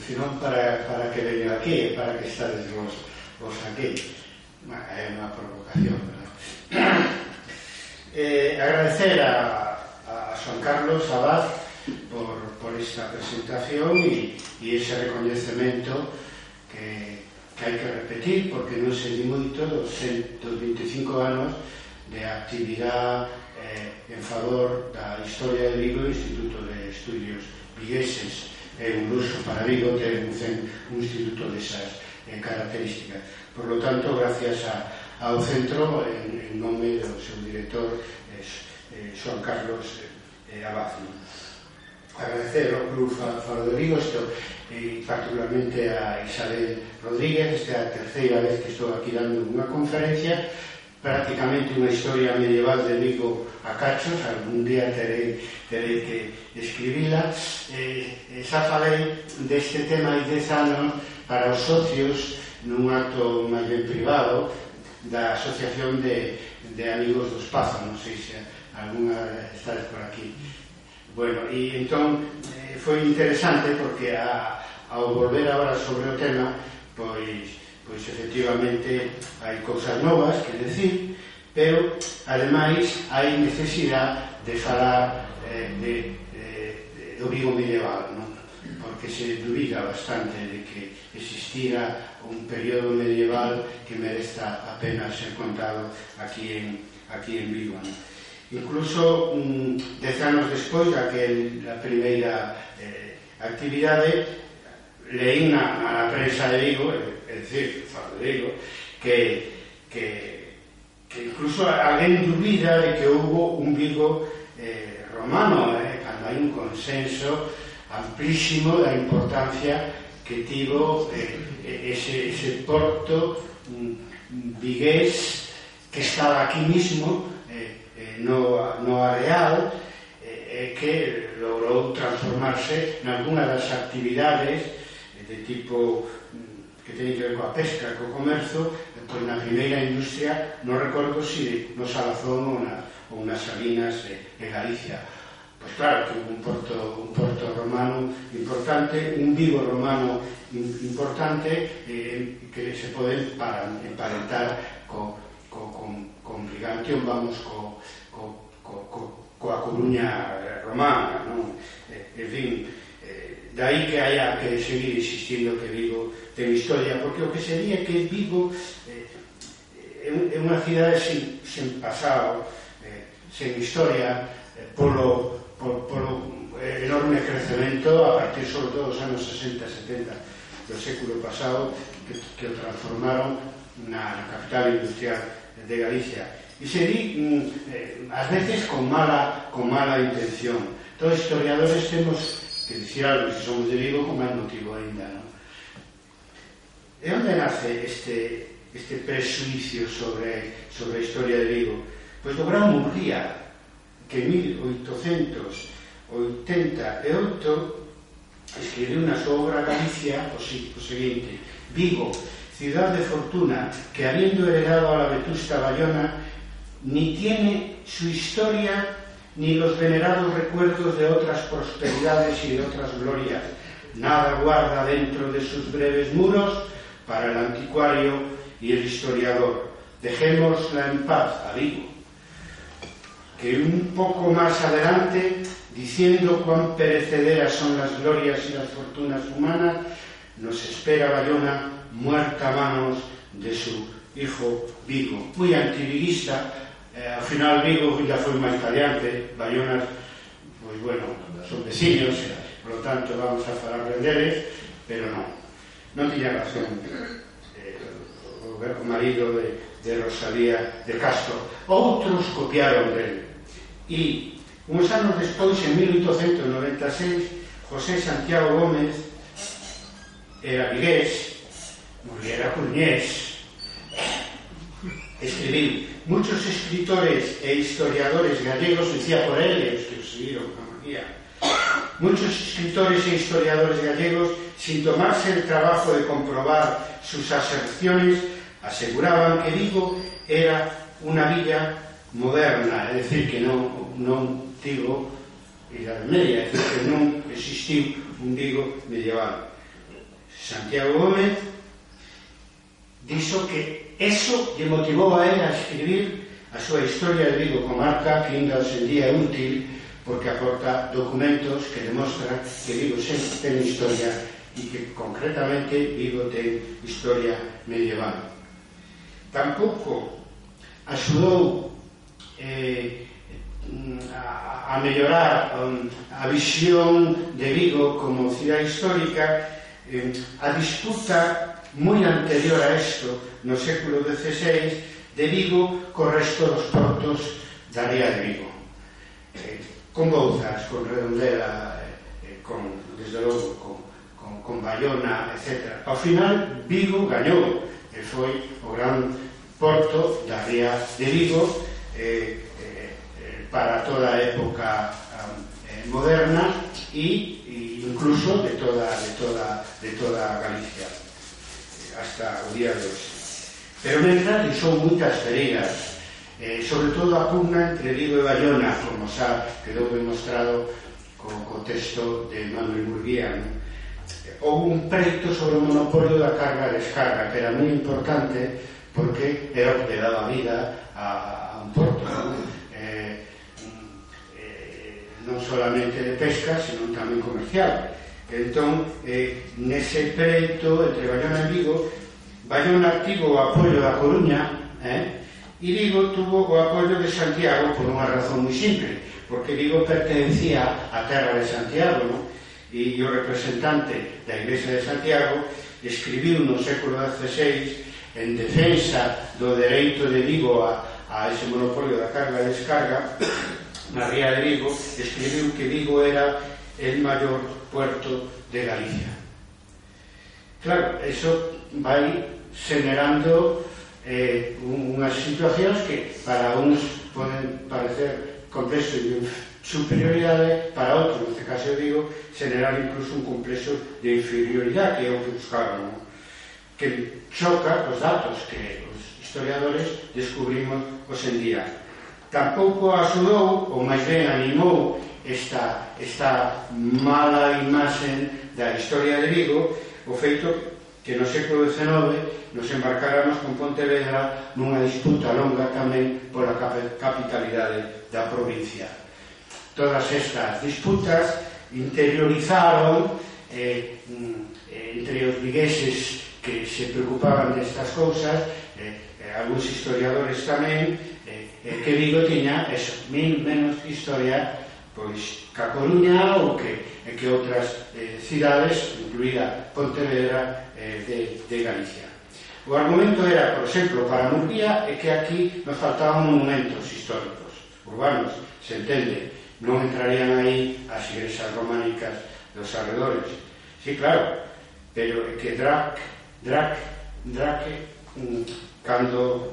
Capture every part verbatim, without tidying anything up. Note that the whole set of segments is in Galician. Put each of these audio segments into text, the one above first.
senón para, para que veño aquí, para que estades vos, vos aquí. É unha provocación, verdad? Eh, agradecer a, a Xoan Carlos Abad por, por esta presentación e, e ese recoñecemento que, que hai que repetir, porque non se di moito dos ciento veinticinco anos de actividade eh, en favor da historia de Vigo, Instituto de Estudios Vigueses. É un luxo para Vigo ter un, un instituto desas eh, características. Por lo tanto, gracias a, ao centro, en, en nome do seu director, eh, eh, Xoan Carlos eh, Abad. Agradecer ao Club Faro de Vigo, isto, e particularmente a Isabel Rodríguez. Esta é a terceira vez que estou aquí dando unha conferencia, prácticamente unha historia medieval de Vigo a cachos. Algún día terei, terei que escribila. Eh, xa falei deste tema hai dez anos para os socios nun acto máis ben privado da Asociación de, de Amigos dos Pazos. Non sei se alguna estades por aquí. Bueno, e entón eh, foi interesante porque a, ao volver agora sobre o tema, pois, pois efectivamente hai cousas novas que decir, pero ademais hai necesidade de falar eh, de, de, de, do Vigo medieval, non? Porque se dubida bastante de que existira un período medieval que merezca a pena ser contado aquí en, aquí en Vigo, ¿no? Incluso um, dez anos despois daquela primeira eh, actividade, leí na, na prensa de Vigo, é dicir, Faro de Vigo, que, que, que incluso alguén dubida de que houve un Vigo eh, romano, eh, cando hai un consenso amplísimo da importancia que tivo eh, ese, ese porto um, vigués que estaba aquí mismo eh, eh, no, no areal, eh, que logrou transformarse en alguna das actividades eh, de tipo que teñen que ver coa pesca, co comercio, pois na primeira industria, non recordo se no Salazón ou, na, ou nas Salinas de, de Galicia. Pois claro que un porto, un porto romano importante, un Vigo romano importante, eh, que se pode emparentar co, co, con, con Brigantium, vamos, co, co, co, co, coa Coruña romana, non? Eh, en fin, eh, dai que haya que seguir insistindo que Vigo ten historia, porque o que sería que Vigo eh, é unha cidade sen, sen pasado, eh, sen historia, eh, polo Por, por un enorme crecemento a partir sobre todo dos anos sesenta e setenta do século pasado, que, que o transformaron na, na capital industrial de Galicia, e se di eh, ás veces con mala con mala intención. Todos os historiadores temos que dicir algo, se somos de Vigo, con máis motivo ainda, non? E onde nace este, este presuicio sobre, sobre a historia de Vigo? Pois do Gran Murguía, que en mil oitocentos oitenta e oito escribiu na súa obra Galicia o seguinte: Vigo, ciudad de fortuna, que habiendo heredado a la vetusta Bayona, ni tiene su historia ni los venerados recuerdos de otras prosperidades y de otras glorias, nada guarda dentro de sus breves muros para el anticuario y el historiador. Dejémosla en paz a Vigo, que un poco más adelante, diciendo cuán perecederas son las glorias y las fortunas humanas, nos espera Bayona muerta a manos de su hijo Vigo. Muy antiviguista, eh, al final Vigo ya foi máis caliente, Bayona, pues bueno, son vecinos, eh, por lo tanto vamos a falar deles, pero non, non tiña razón eh, o, o marido de, de Rosalía de Castro. Outros copiaron dele. E uns anos despois, en mil oitocentos noventa e seis, José Santiago Gómez era vigués, era coruñés, escribiu. Muchos escritores e historiadores gallegos, decía por él, os que os seguiron, muchos escritores e historiadores gallegos, sin tomarse el trabajo de comprobar sus aserciones, aseguraban que Vigo era una villa moderna, é dicir, que non, non tivo Idade Media, é dicir, que non existiu un Vigo medieval. Santiago Gómez dixo que eso lle motivou a él a escribir a súa historia de Vigo comarca, que ainda hoxe en día é útil porque aporta documentos que demostran que Vigo sempre ten historia e que concretamente Vigo ten historia medieval. Tampouco axudou eh, a, a mellorar um, a visión de Vigo como cidade histórica eh, a disputa moi anterior a isto, no século dieciséis, de Vigo co resto dos portos da ría de Vigo. Eh, con Bouzas, con Redondela, eh, con, desde logo, con, con, con Bayona, etcétera. Ao final, Vigo gañou, e foi o gran porto da ría de Vigo eh, eh, para toda a época eh, moderna e, e incluso de toda, de toda, de toda Galicia, hasta o día de hoxe. Pero mentras deixou moitas feridas, eh, sobre todo a pugna entre Vigo e Bayona, como xa quedou demostrado co, co texto de Manuel Murguía, ¿no? Houve un preito sobre o monopolio da carga e descarga, que era moi importante porque era o que daba vida a, a un porto, ¿no? Eh, eh, non solamente de pesca, sino tamén comercial. Entón, eh, nese preito entre Bayona e Vigo, Bayona tivo o apoio da Coruña, eh, e Vigo tuvo o apoio de Santiago por unha razón moi simple, porque Vigo pertencía á terra de Santiago, ¿no? E o representante da Iglesia de Santiago escribiu no século dieciséis en defensa do dereito de Vigo a, a ese monopolio da carga e descarga na ría de Vigo, escribiu que Vigo era el maior puerto de Galicia. Claro, eso vai generando eh, unhas situacións que para uns poden parecer complexo de superioridade, para outros, neste caso eu digo, generar incluso un complexo de inferioridade, que é o que buscaban, ¿no? Que choca os datos que os historiadores descubrimos hoxe en día. Tampouco axudou, ou máis ben animou, esta, esta mala imaxe da historia de Vigo, o feito que no século dezenove nos embarcáramos con Pontevedra nunha disputa longa tamén pola capitalidade da provincia. Todas estas disputas interiorizaron eh, entre os vigueses que se preocupaban destas cousas, eh, eh, algúns historiadores tamén, eh, eh, que Vigo tiña eso, mil menos historia pois ca Coruña ou que, eh, que outras eh, cidades, incluída Pontevedra, eh, de, de Galicia. O argumento era, por exemplo, para Murguía, é que aquí nos faltaban monumentos históricos urbanos, se entende, non entrarían aí as igrexas románicas dos arredores. Sí, claro, pero é que Drac, Drac, Draque, cando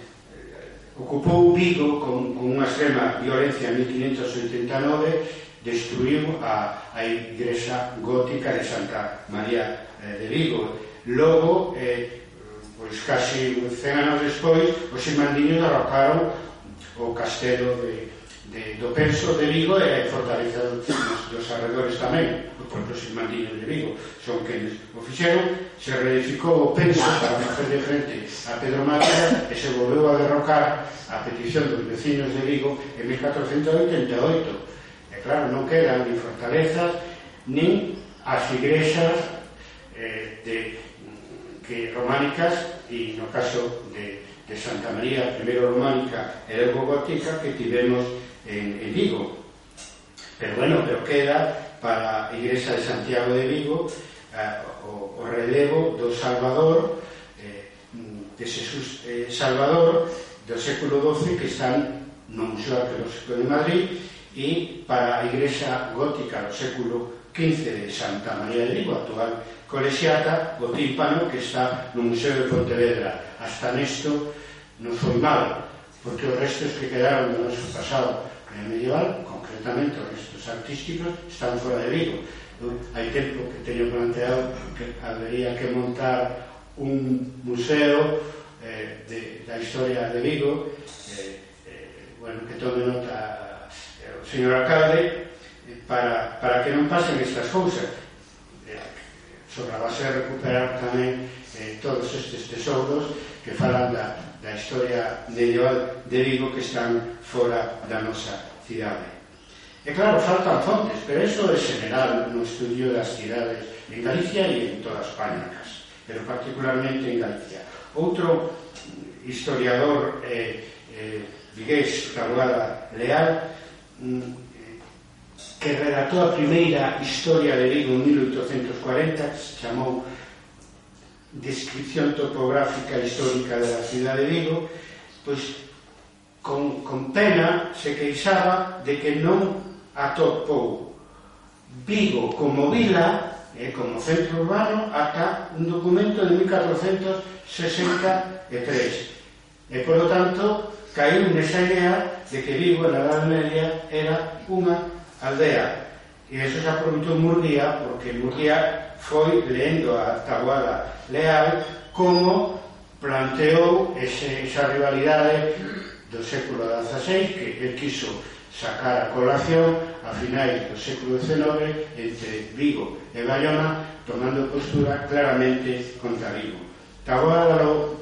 ocupou Vigo con, con unha extrema violencia en mil quinhentos oitenta e nove, destruiu a, a igrexa gótica de Santa María eh, de Vigo. Logo, eh, pois casi cen anos despois, os irmandiños derrocaron o castelo de, de, do Penso de Vigo e a fortaleza dos, dos arredores tamén. Os propios irmandiños de Vigo son quenes o fixeron. Se reedificou o Penso para facer de frente a Pedro Mátara e se volveu a derrocar a petición dos vecinos de Vigo en mil catrocentos oitenta e oito. E claro, non quedan nin fortalezas nin as igrexas eh, de, que románicas, e no caso de, de Santa María, primeiro románica e logo gótica, que tivemos en, en Vigo. Pero bueno, pero queda para a igrexa de Santiago de Vigo eh, o, o relevo do Salvador, eh, de Jesús eh, Salvador do século doce, que están no Museo Arqueolóxico de Madrid, e para a igrexa gótica do século quince de Santa María de Vigo, actual colexiata, o tímpano que está no Museo de Pontevedra. Hasta nesto non foi mal, porque os restos que quedaron do noso pasado medieval, concretamente os restos artísticos, están fora de Vigo. Hai tempo que teño planteado que habería que montar un museo eh, de, da historia de Vigo, eh, eh, bueno, que tome nota eh, o señor alcalde, eh, para, para que non pasen estas cousas. Eh, sobre a base de recuperar tamén eh, todos estes tesouros que falan da, da historia medieval de Vigo que están fora da nosa cidade. E claro, faltan fontes, pero iso é general no estudio das cidades en Galicia e en toda España, pero particularmente en Galicia. Outro historiador eh, eh, vigués, Taboada Leal, que redactou a primeira historia de Vigo en mil oitocentos cuarenta, que se chamou Descripción topográfica e histórica da cidade de Vigo, pois con, con pena se queixaba de que non atopou Vigo como vila, eh, como centro urbano, ata un documento de mil catrocentos sesenta e tres. E, polo tanto, caiu nesa idea de que Vigo, na Edad Media, era unha aldea. E iso se aproveitou Murguía, porque Murguía foi leendo a Taboada Leal como planteou ese, esa rivalidade do século dezaseis que el quiso sacar a colación a finais do século dezenove entre Vigo e Bayona, tomando postura claramente contra Vigo. Taboada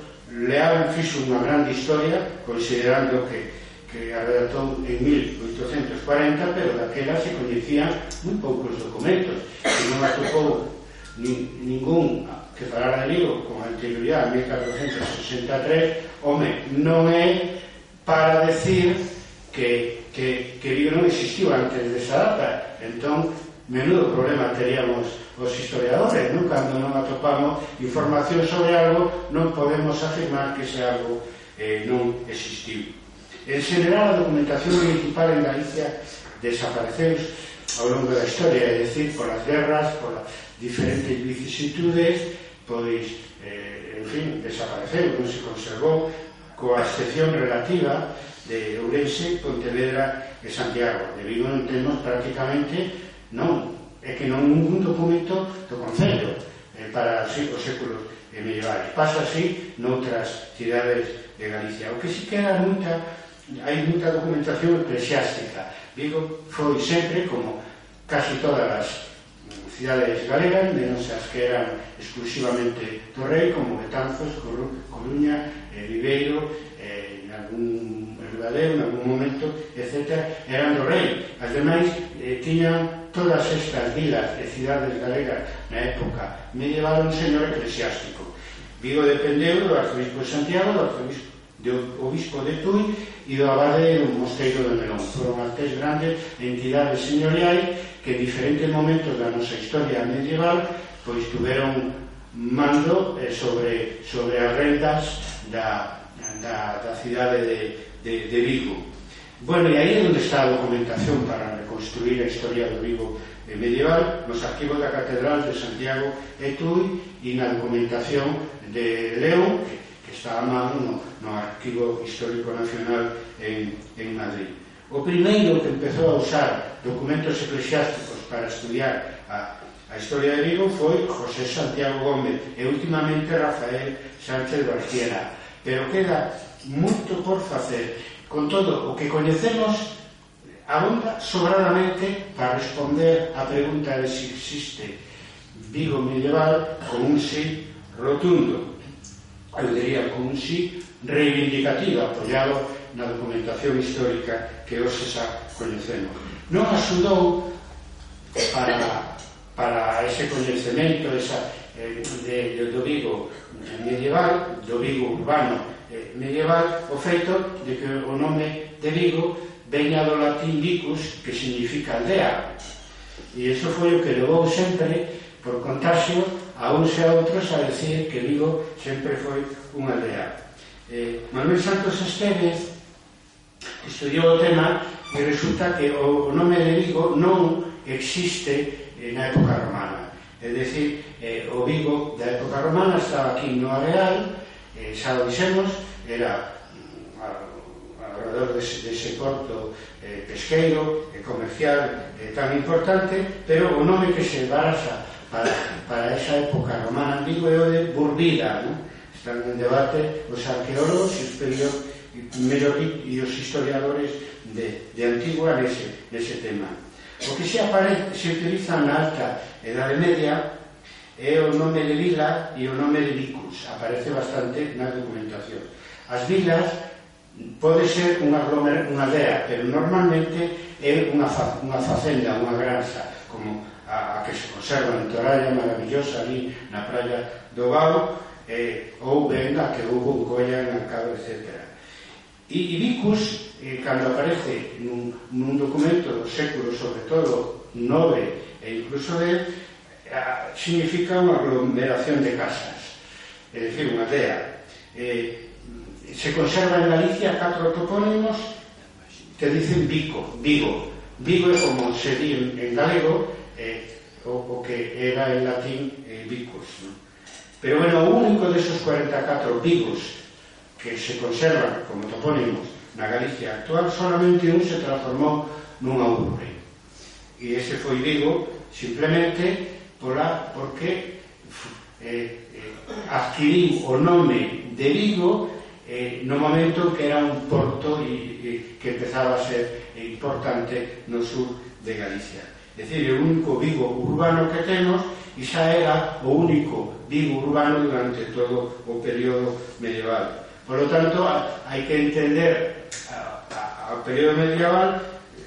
Leal fixo unha grande historia, considerando que, que a redactou en mil oitocentos cuarenta, pero daquela se coñecían moi poucos documentos, e non atopou ni, ningún que falara de Vigo con anterioridade a mil catrocentos sesenta e tres. Home, non é para decir que Que, que Vigo non existiu antes desa data. Entón, menudo problema teríamos os historiadores, non? Cando non atopamos información sobre algo, non podemos afirmar que ese algo eh, non existiu. En general, a documentación municipal en Galicia desapareceu ao longo da historia, é dicir, por as guerras, por as diferentes vicisitudes, pois, eh, en fin, desapareceu, non se conservou, coa excepción relativa de Ourense, Pontevedra e Santiago. De Vigo non temos prácticamente, non, é que non ningún documento do Concello eh, para así, os séculos eh, medievales. Pasa así noutras cidades de Galicia. O que si queda moita, hai moita documentación eclesiástica. Vigo foi sempre, como casi todas as cidades galegas, menos as que eran exclusivamente do rei, como Betanzos, Coruña, eh, Viveiro, eh, en algún Ribadeo, en algún momento, etcétera, eran do rei. As demais eh, tiñan todas estas vilas e cidades galegas na época medieval un señor eclesiástico. Vigo dependeu do arzobispo de Santiago, do arzobispo do obispo de Tui e do abade do mosteiro de Melón. Foron as tres grandes entidades señoriais que en diferentes momentos da nosa historia medieval pois tuveron mando eh, sobre, sobre as rendas da, da, da cidade de De, de Vigo. Bueno, e aí é onde está a documentación para reconstruir a historia do Vigo medieval, nos arquivos da Catedral de Santiago e Tui e na documentación de León, que, que está a mano no, no Arquivo Histórico Nacional en, en Madrid. O primeiro que empezou a usar documentos eclesiásticos para estudiar a, a historia de Vigo foi José Santiago Gómez e últimamente Rafael Sánchez Barciera. Pero queda moito por facer. Con todo, o que coñecemos abonda sobradamente para responder á pregunta de se existe Vigo medieval con un sí rotundo. Eu diría con un sí reivindicativo, apoiado na documentación histórica que hoxe xa coñecemos. Non axudou para, para ese coñecemento esa, eh, de, de, do Vigo medieval, do Vigo urbano medieval, o feito de que o nome de Vigo veña do latín vicus, que significa aldea. E iso foi o que levou sempre, por contagio, a uns e a outros a decir que Vigo sempre foi unha aldea. Eh, Manuel Santos Esteves estudiou o tema e resulta que o nome de Vigo non existe na época romana. É dicir, eh, o Vigo da época romana estaba aquí no Areal, eh, xa o dixemos, era alrededor dese, dese porto eh, pesqueiro e eh, comercial eh, tan importante, pero o nome que se baraxa para, para esa época romana antigua é o de Burbida, ¿no? Están en debate os arqueólogos e os historiadores de, de Antigua nese, nese tema. O que se, aparece, se utiliza na alta Edade Media é o nome de vila e o nome de vicus, aparece bastante na documentación. As vilas pode ser unha, unha aldea, pero normalmente é unha, fa, unha facenda, unha granxa, como a, a que se conserva en Toralla, maravillosa, ali na praia do Vao, eh, ou ben a que houve en Colla, en Alcado, etcétera. E, e vicus, eh, cando aparece nun, nun documento do século, sobre todo nove e incluso dez, eh, significa unha aglomeración de casas, é dicir, unha aldea. Eh, se conserva en Galicia catro topónimos que dicen Vico, Vigo. Vigo é como se di en, en galego, eh, o, o que era en latín eh, vicus, ¿no? Pero bueno, o único desos cuarenta e catro vigos que se conservan como topónimos na Galicia actual, solamente un se transformou nunha urbe. E ese foi Vigo, simplemente pola, porque eh, eh, adquiriu o nome de Vigo eh, no momento que era un porto e, e, que empezaba a ser importante no sur de Galicia. É dicir, o único Vigo urbano que temos, e xa era o único Vigo urbano durante todo o período medieval. Por lo tanto, hai que entender o período medieval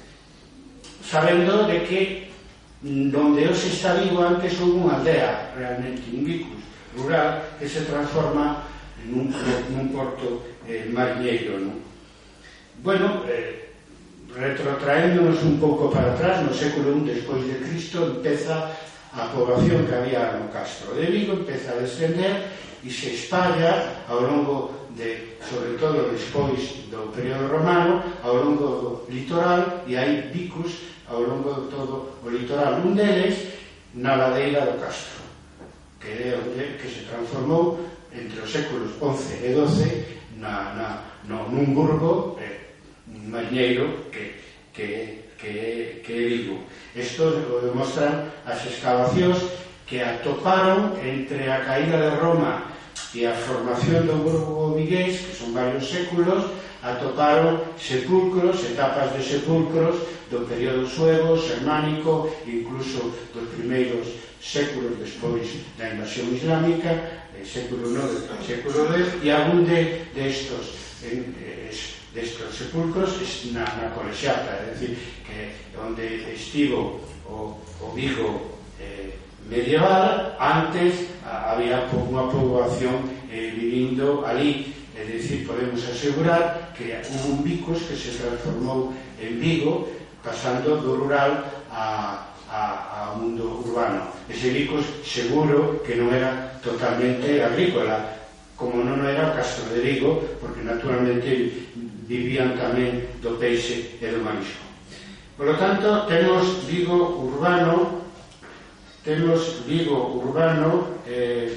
sabendo de que donde hoxe está Vigo antes houve unha aldea, realmente un vicus rural, que se transforma nun, nun porto eh, mariñeiro, non? Bueno, eh, retrotraéndonos un pouco para atrás, no século I despois de Cristo, empeza a poboación que había no Castro de Vigo, empeza a descender e se espalla ao longo de, sobre todo despois do período romano, ao longo do litoral, e hai vicus ao longo de todo o litoral. Un deles na ladeira do Castro, que é onde que se transformou entre os séculos once e doce na, na, no, nun burgo eh, mariñeiro que, que, que, que é Vigo. Isto o demostran as excavacións que atoparon entre a caída de Roma e a formación do burgo vigués, que son varios séculos, atoparon sepulcros, etapas de sepulcros do período suevo, germánico, incluso dos primeiros séculos despois da invasión islámica, eh, século nove, século dez, e algún de, de estos en, eh, destos sepulcros na, na Colexiata, é dicir, que onde estivo o, o Vigo eh, medieval, antes a, había unha poboación eh, vivindo ali, é dicir, podemos asegurar que hubo un vicus que se transformou en Vigo, pasando do rural a, a, a mundo urbano. Ese vicus seguro que non era totalmente agrícola, como non era o Castro de Vigo, porque naturalmente vivían tamén do peixe e do marisco. Por lo tanto, temos Vigo urbano, temos Vigo urbano, eh,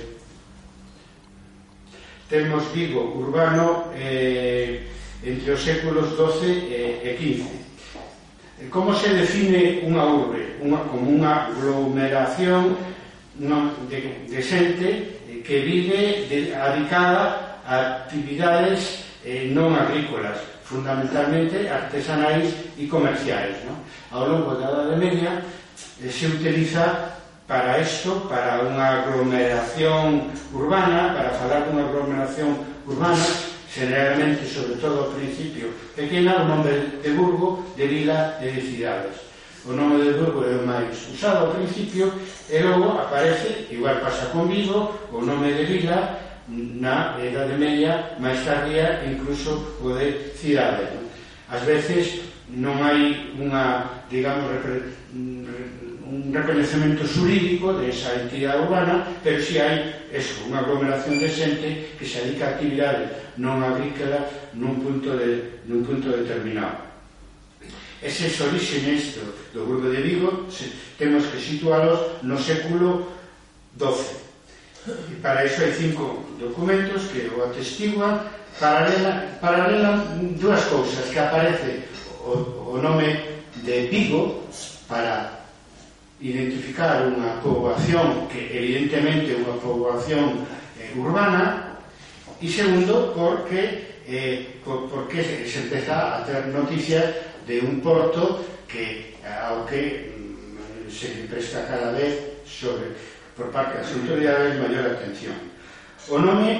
temos Vigo urbano eh, entre os séculos doce e quince. Como se define unha urbe? Unha, como unha aglomeración de, de xente que vive de, dedicada a actividades eh, non agrícolas, fundamentalmente artesanais e comerciais, ¿no? Ao longo da Edade Media eh, se utiliza para isto, para unha aglomeración urbana, para falar dunha aglomeración urbana, generalmente, sobre todo ao principio pequena, o nome de burgo, de vila e de cidades. O nome de burgo é o máis usado ao principio e logo aparece, igual pasa con Vigo, o nome de vila na Edade Media, máis tardía, incluso o de cidade, ¿no? Ás veces non hai unha, digamos, un reconhecemento xurídico de esa entidade urbana, pero si hai eso, unha aglomeración de xente que se dedica a actividade non agrícola nun punto, de, nun punto determinado. Eses orígenes do, do burgo de Vigo se, temos que situalos no século doce. E para iso hai cinco documentos que o atestiguan. Paralela, paralelan dúas cousas, que aparece o, o nome de Vigo para identificar unha poboación que evidentemente é unha poboación eh, urbana, e segundo porque eh, por, porque se empeza a ter noticias de un porto que ao que mm, se presta cada vez sobre, por parte das autoridades maior atención. O nome,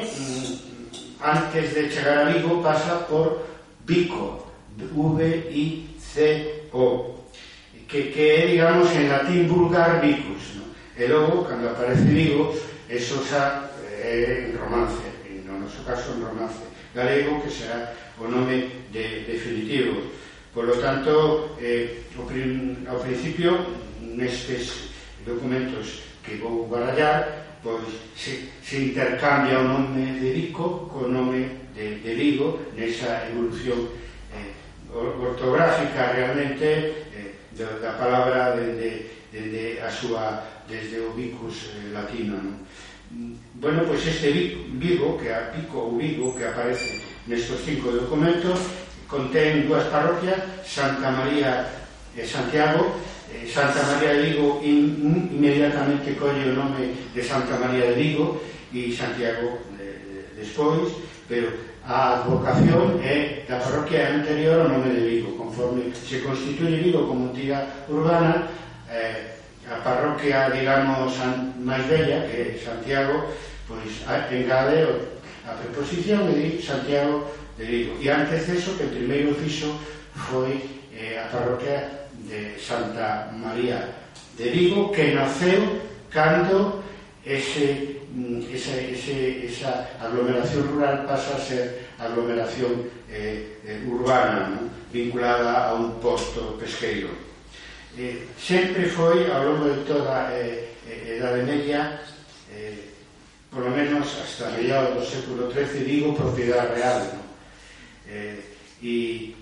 antes de chegar a Vigo, pasa por Vico, V I C O, que, que é, digamos, en latín vulgar vicus, ¿no? E logo, cando aparece Vigo, eso xa é en romance, e no noso caso en romance galego, que será o nome de, definitivo. Por lo tanto, eh, ao, prin, ao principio, nestes documentos que vou barallar, pois se, se intercambia o nome de Vico co nome de, de Vigo nesa evolución eh, ortográfica realmente eh, da palabra desde, desde a súa desde o vicus eh, latino, non? Bueno, pois este Vigo, que a Pico ou Vigo, que aparece nestes cinco documentos, contén dúas parroquias, Santa María e Santiago. eh, Santa María de Vigo in, inmediatamente colle o nome de Santa María de Vigo e Santiago de, de, despois, pero a advocación é da parroquia anterior ao nome de Vigo. Conforme se constituye Vigo como entidade urbana, eh, a parroquia, digamos, máis bella, que é Santiago, pois engade a preposición e di Santiago de Vigo. E antes deso, que o primeiro fixo foi eh, a parroquia de Santa María de Vigo, que naceu cando ese Esa, ese, esa aglomeración rural pasa a ser aglomeración eh, eh, urbana, ¿no? Vinculada a un posto pesqueiro. Eh, sempre foi, ao longo de toda a eh, eh, Edade Media, eh, por lo menos hasta mediados do século trece, digo, propiedade real, ¿no? Eh, e,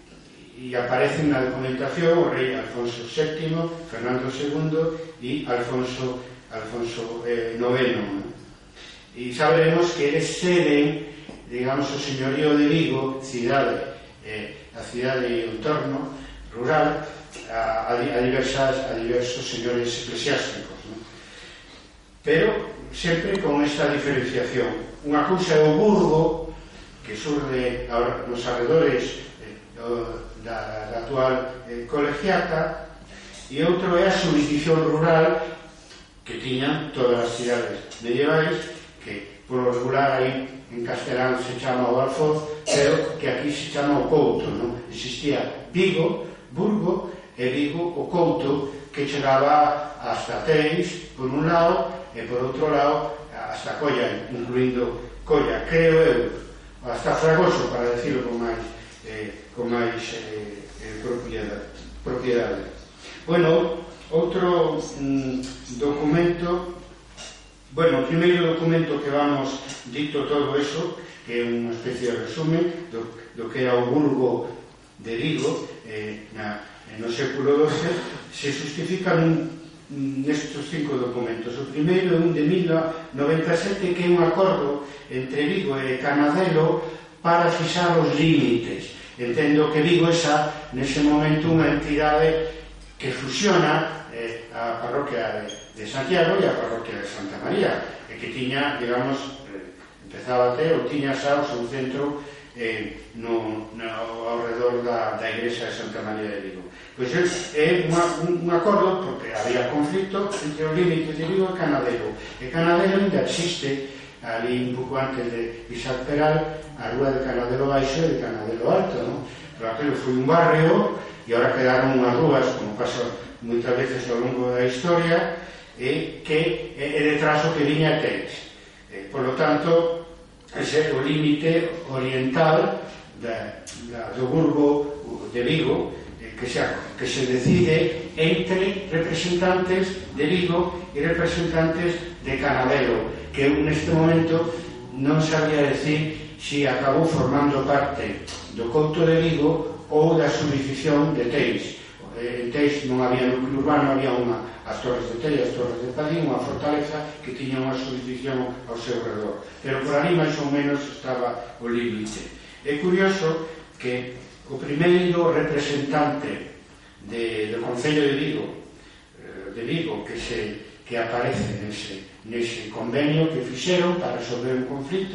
e aparecen na documentación o rei Alfonso séptimo, Fernando segundo e Alfonso Alfonso eh, noveno, ¿no? E sabemos que eles ceden, digamos, o señorío de Vigo, cidade, eh, a cidade e o entorno rural, a, a, diversas, a diversos señores eclesiásticos, ¿no? Pero sempre con esta diferenciación. Unha cousa é o burgo, que surde nos arredores eh, da, da actual eh, colegiata, e outro é a jurisdicción rural que tiñan todas as cidades medievais, que polo regular aí en castelán se chama o Alfoz, pero que aquí se chama o Couto, non? Existía Vigo, Burgo, e Vigo o Couto, que chegaba hasta Teis por un lado e por outro lado hasta Colla, incluindo Colla, creo eu, hasta Fragoso, para decirlo con máis eh, con máis eh, eh, propiedade, propiedade. Bueno, outro mm, documento, bueno, o primeiro documento que vamos dito todo eso, que é unha especie de resumen do, do que era o Burgo de Vigo eh, na, no século doce, se justifica nun, nestes cinco documentos. O primeiro é un de mil noventa e sete, que é un acordo entre Vigo e Canadelo para fixar os límites. Entendo que Vigo é xa, nese momento, unha entidade que fusiona eh, a parroquia de, de Santiago e a parroquia de Santa María, e que tiña, digamos, eh, empezaba a ter, ou tiña xa o seu centro eh, no, no, ao redor da, da igrexa de Santa María de Vigo. Pois é unha, un, un acordo, porque había conflito entre os límites de Vigo e Canadelo. E Canadelo ainda existe, ali un pouco antes de Isaac Peral, a rúa de Canadelo Baixo e de Canadelo Alto, non? Pero aquilo foi un barrio, e agora quedaron unhas rúas, como pasa moitas veces ao longo da historia, e que é detrás o que viña Teis. Eh, por lo tanto, ese é o límite oriental da, da, do Burgo de Vigo, eh, que, se, que se decide entre representantes de Vigo e representantes de Canadelo, que neste momento non sabía decir si acabou formando parte do Couto de Vigo ou da jurisdicción de Teis. En Teis non había núcleo urbano, había unha, as Torres de Teis, as Torres de Padín, unha fortaleza que tiña unha jurisdicción ao seu redor. Pero por ali máis ou menos estaba o límite. É curioso que o primeiro representante de, do Concello de Vigo, de Vigo que, se, que aparece nese, nese convenio que fixeron para resolver un conflito,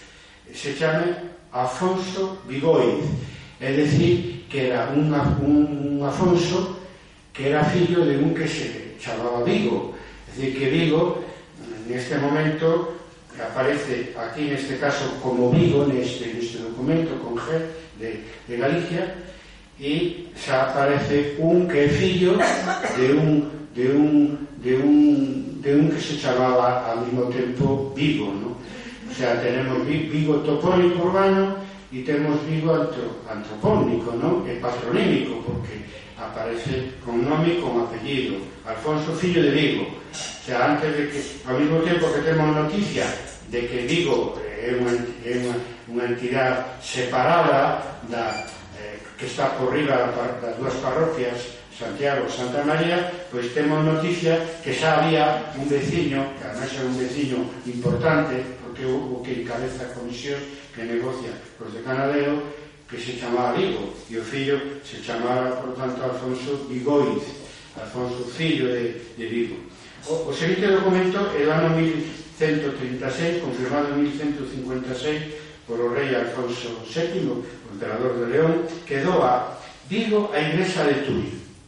se chame Afonso Vigoiz. É dicir, que era un, un Afonso que era fillo de un que se chamaba Vigo. É dicir, que Vigo neste momento aparece aquí neste caso como Vigo neste, neste documento con G de, de Galicia, e xa aparece un que é fillo de un de un de un de un que se chamaba ao mesmo tempo Vigo, ¿no? O sea, tenemos Vigo topónico urbano e temos Vigo antropónico, ¿no? E patronímico, porque aparece con nome e con apellido, Alfonso fillo de Vigo. O sea, antes de que, ao mesmo tempo que temos noticia de que Vigo é unha, é unha, unha entidade separada da, eh, que está por riba das dúas parroquias, Santiago e Santa María, pois temos noticia que xa había un veciño, que además é un veciño importante, porque o que encabeza a comisión que negocia os de Canadeo, que se chamaba Vigo, e o fillo se chamaba, por tanto, Alfonso Vigoiz, Alfonso fillo de, de Vigo. O, o seguinte documento é do ano mil cento trinta e seis, confirmado en mil cento cincuenta e seis por o rei Alfonso sétimo, o emperador de León, que doa Vigo a igrexa de Tui.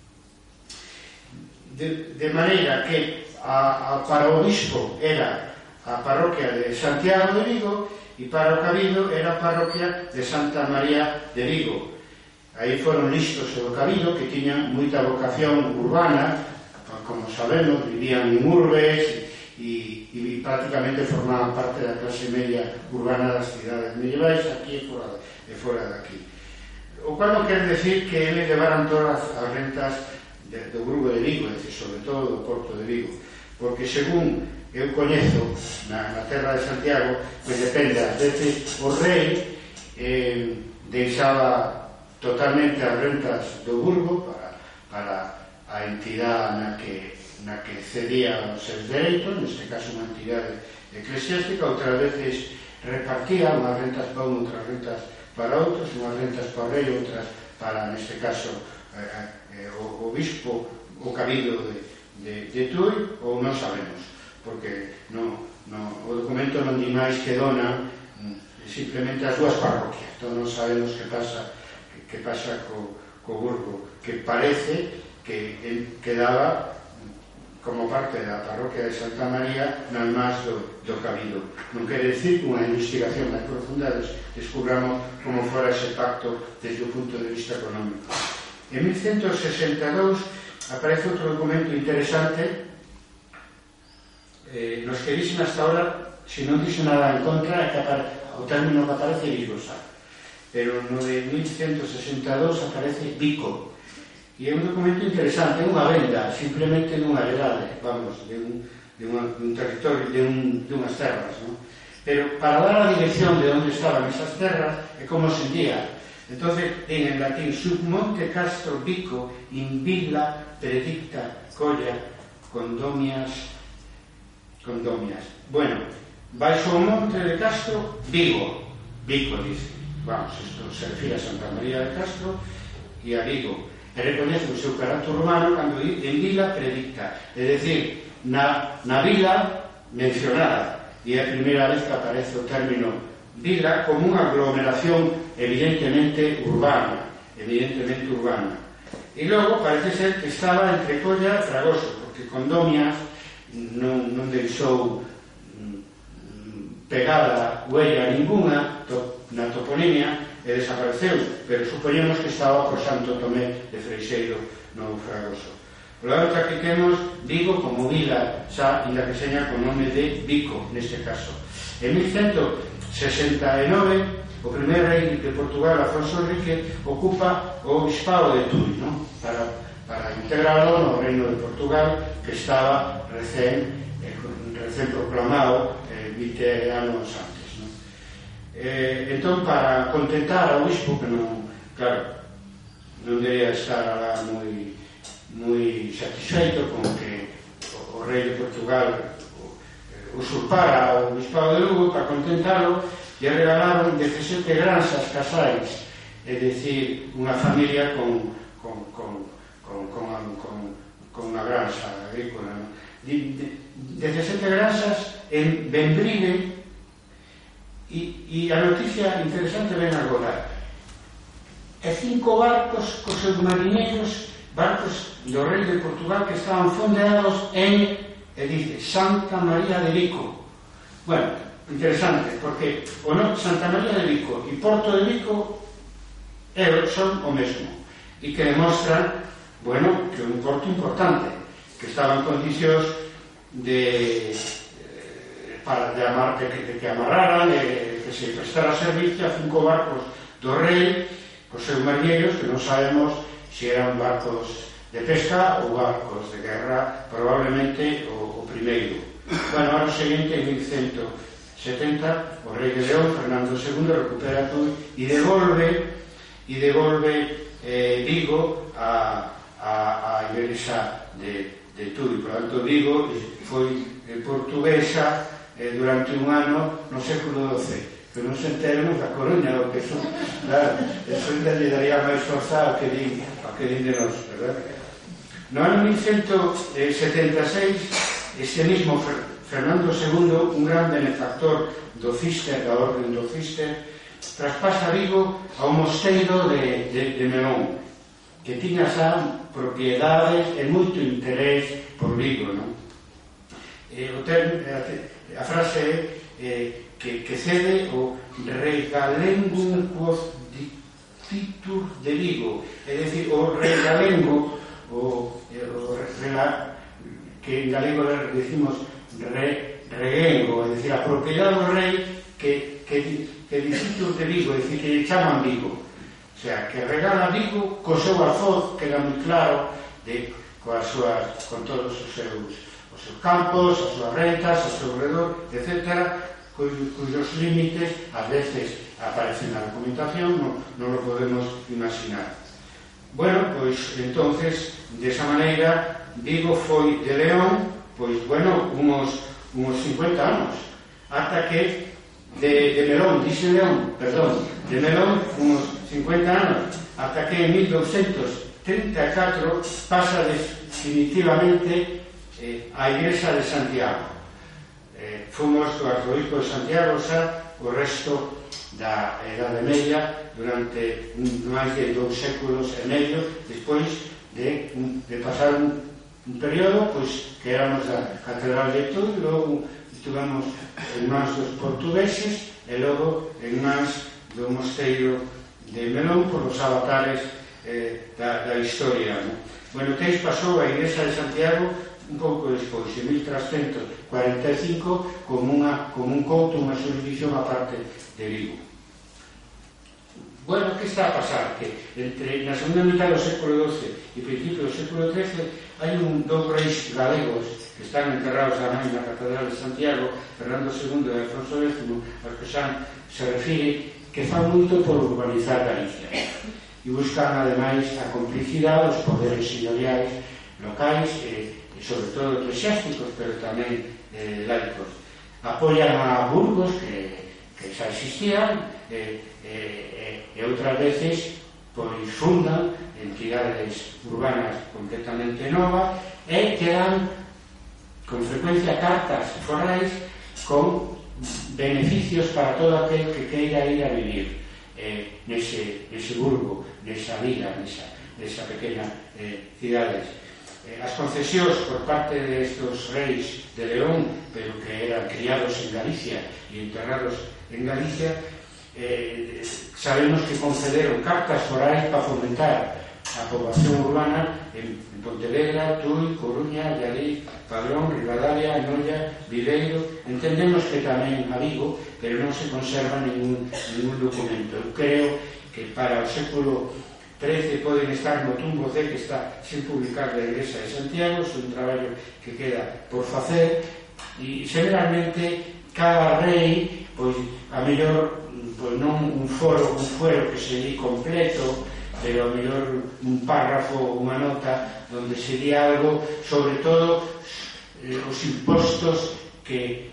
De, de maneira que a, a, para o obispo era a parroquia de Santiago de Vigo e para o cabido era a parroquia de Santa María de Vigo. Aí foron listos do cabido, que tiñan moita vocación urbana, como sabemos, vivían en urbes e, e prácticamente formaban parte da clase media urbana das cidades medievais, aquí e fora, e fora daqui. O cual non quer decir que eles levaran todas as rentas de, do grupo de Vigo, é dicir, sobre todo do Porto de Vigo, porque según eu coñezo na, na terra de Santiago, pois depende, ás veces o rei eh, deixaba totalmente as rentas do burgo para, para a entidade na que, na que cedía os seus dereitos, neste caso unha entidade eclesiástica, outras veces repartía unhas rentas para un, outras rentas para outros, unhas rentas para o rei, outras para, neste caso, eh, eh, o obispo, o cabido de, de, de Tui, ou non sabemos, porque no, no, o documento non di máis que dona mm, simplemente as dúas parroquias, entón non sabemos que pasa, que, que pasa co, co burgo, que parece que él quedaba como parte da parroquia de Santa María nas más do, do cabido. Non quere decir que unha investigación máis profunda descubramos como fora ese pacto desde o punto de vista económico. En mil cento sesenta e dous aparece outro documento interesante, eh, nos que dicen hasta ahora, se non dixo nada en contra, é que o término que aparece é Vigosa, pero no de mil cento sesenta e dous aparece Vico. E é un documento interesante, é unha venda, simplemente nunha heredade, vamos, de un, de un, de un territorio, de, un, de unhas terras, ¿no? Pero para dar a dirección de onde estaban esas terras e como se día. Entonces, en latín, sub monte Castro Vico in villa predicta colla condomias, condomias. Bueno, baixo o monte de Castro, Vigo, Vico dice, vamos, isto se refira a Santa María de Castro e a Vigo. E recoñece o seu carácter urbano cando en vila predicta, é dicir, na, na vila mencionada, e é a primeira vez que aparece o término vila como unha aglomeración evidentemente urbana, evidentemente urbana. E logo parece ser que estaba entre Colla e Fragoso, porque Condomias non, non deixou mm, pegada huella ninguna to, na toponimia, e desapareceu, pero supoñemos que estaba por Santo Tomé de Freixeiro no Fragoso. Por lo tanto, aquí temos Vigo como vila, xa, inda que seña con nome de Vico, neste caso. En mil cento sesenta e nove, o primer rei de Portugal, Afonso Enrique, ocupa o obispado de Tui, ¿no? para, para integrarlo no reino de Portugal, que estaba recén, eh, recén proclamado eh, vinte anos antes. Eh, entón, para contentar ao obispo, que non, claro, non debería estar alá moi, moi satisfeito con que o, o rei de Portugal o, usurpara o obispado de Lugo, para contentalo, e regalaron dezasete granxas casais, é dicir, unha familia con, con, con, con, con, con, con unha granxa agrícola, ¿no? dezasete granxas en Bembrigue. E, e a noticia interesante ven agora, e cinco barcos cos seus mariñeiros, barcos do rei de Portugal, que estaban fondeados en e dice Santa María de Vico. Bueno, interesante, porque o non, Santa María de Vico e Porto de Vico son o mesmo, e que demostran, bueno, que un porto importante, que estaba en condicións de eh, para de, amar, de, de que amarraran, de, que se prestara servicio a cinco barcos do rei, os seus mariñeiros, que non sabemos se eran barcos de pesca ou barcos de guerra, probablemente o, o primeiro. Bueno, ano seguinte, en mil cento setenta, o rei de León, Fernando segundo, recupera Tui e devolve e devolve eh, Vigo a, a, a igrexa de, de Tui. Por tanto, Vigo foi eh, portuguesa eh, durante un ano no século doce, que non se enteremos da Coruña, o que son, claro, eso ainda lle daría máis forza ao que din, ao que din de nos, verdad? No ano mil cento setenta e seis, este mismo Fernando segundo, un gran benefactor do Cister, da orden do Cister, traspasa Vigo ao mosteiro de, de, de Melón, que tiña xa propiedades e moito interés por Vigo, non? E o termo, a frase é eh, que, que cede o regalengum quos dicitur de Vigo, é dicir, o regalengo, o, o rela, que en galego decimos re, reguengo, é dicir, a propiedade do rei que, que, que dicitur de Vigo, é dicir, que lle chaman Vigo, o sea, que regala Vigo co seu alfoz, que era moi claro, de, coas súas, con todos os seus, os seus campos, as súas rentas, o seu redor, etcétera, cuyos límites a veces aparecen na documentación, non, non lo podemos imaginar. Bueno, pois entonces, desa maneira, Vigo foi de León, pois, bueno, unos, unos cincuenta anos, ata que de, de Melón, dice León, perdón, de Melón, unos cincuenta anos, ata que en mil doscientos treinta e catro pasa definitivamente eh, a Igrexa de Santiago. Eh, fomos do arzobispo de Santiago xa o resto da Edade Media durante un, máis de dous séculos e medio despois de, de pasar un, un período pois, que éramos a Catedral de Tui, logo estuvamos en mans dos portugueses e logo en mans do mosteiro de Melón por os avatares eh, da, da historia, ¿no? Bueno, que pasou a Igrexa de Santiago un pouco despois, en mil trescentos cuarenta e cinco, como, una, como un couto, unha jurisdicción aparte de Vigo. Bueno, que está a pasar? Que entre na segunda mitad do século doce e principio do século trece hai un dos reis galegos que están enterrados tamén na Catedral de Santiago, Fernando segundo e Alfonso décimo, aos que xa se refire que fan moito por urbanizar Galicia e buscan ademais a complicidade dos poderes señoriais locais e sobre todo eclesiásticos, pero tamén eh, laicos. Apoian a Burgos, que, que xa existían, e, e, e outras veces pois fundan entidades urbanas completamente novas e que dan con frecuencia cartas forais con beneficios para todo aquel que queira ir a vivir eh, nese, nese burgo, nesa vila, nesa, nesa pequena eh, cidades. As concesións por parte de estos reis de León, pero que eran criados en Galicia e enterrados en Galicia, eh, sabemos que concederon cartas forais para fomentar a poboación urbana en, en Pontevedra, Tui, Coruña, Allariz, Padrón, Ribadavia, Noia, Viveiro. Entendemos que tamén a Vigo, pero non se conserva ningún, ningún documento. Eu creo que para o século trece poden estar no tumbo C que está sin publicar da Igrexa de Santiago, é un traballo que queda por facer e generalmente cada rei pois a mellor pois non un foro un fuero que se di completo, pero a mellor un párrafo, unha nota onde se di algo sobre todo eh, os impostos que,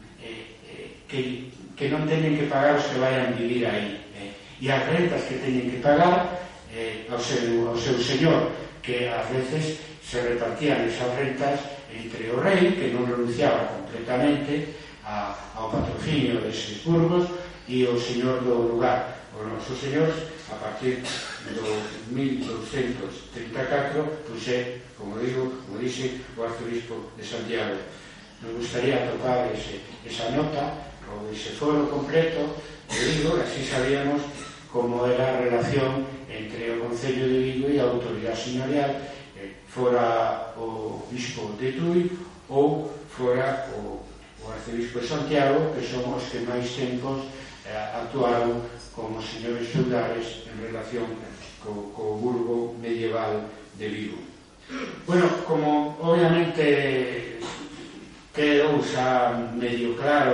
eh, que que non teñen que pagar os que vayan vivir aí eh, e as rentas que teñen que pagar Eh, ao, seu, ao seu señor, que ás veces se repartían esas rentas entre o rei, que non renunciaba completamente a, ao patrocinio deses burgos, e o señor do lugar. os nosos señores a partir do mil douscentos trinta e catro, pois é, como digo, como dixe o arzobispo de Santiago. Nos gustaría atopar ese, esa nota ou ese foro completo de Vigo, así sabíamos como era a relación entre o Concello de Vigo e a autoridade señorial, eh, fora o bispo de Tui ou fora o, o arcebispo de Santiago, que son os que máis tempos eh, actuaron como señores feudales en relación co, co burgo medieval de Vigo. Bueno, como obviamente quedou xa medio claro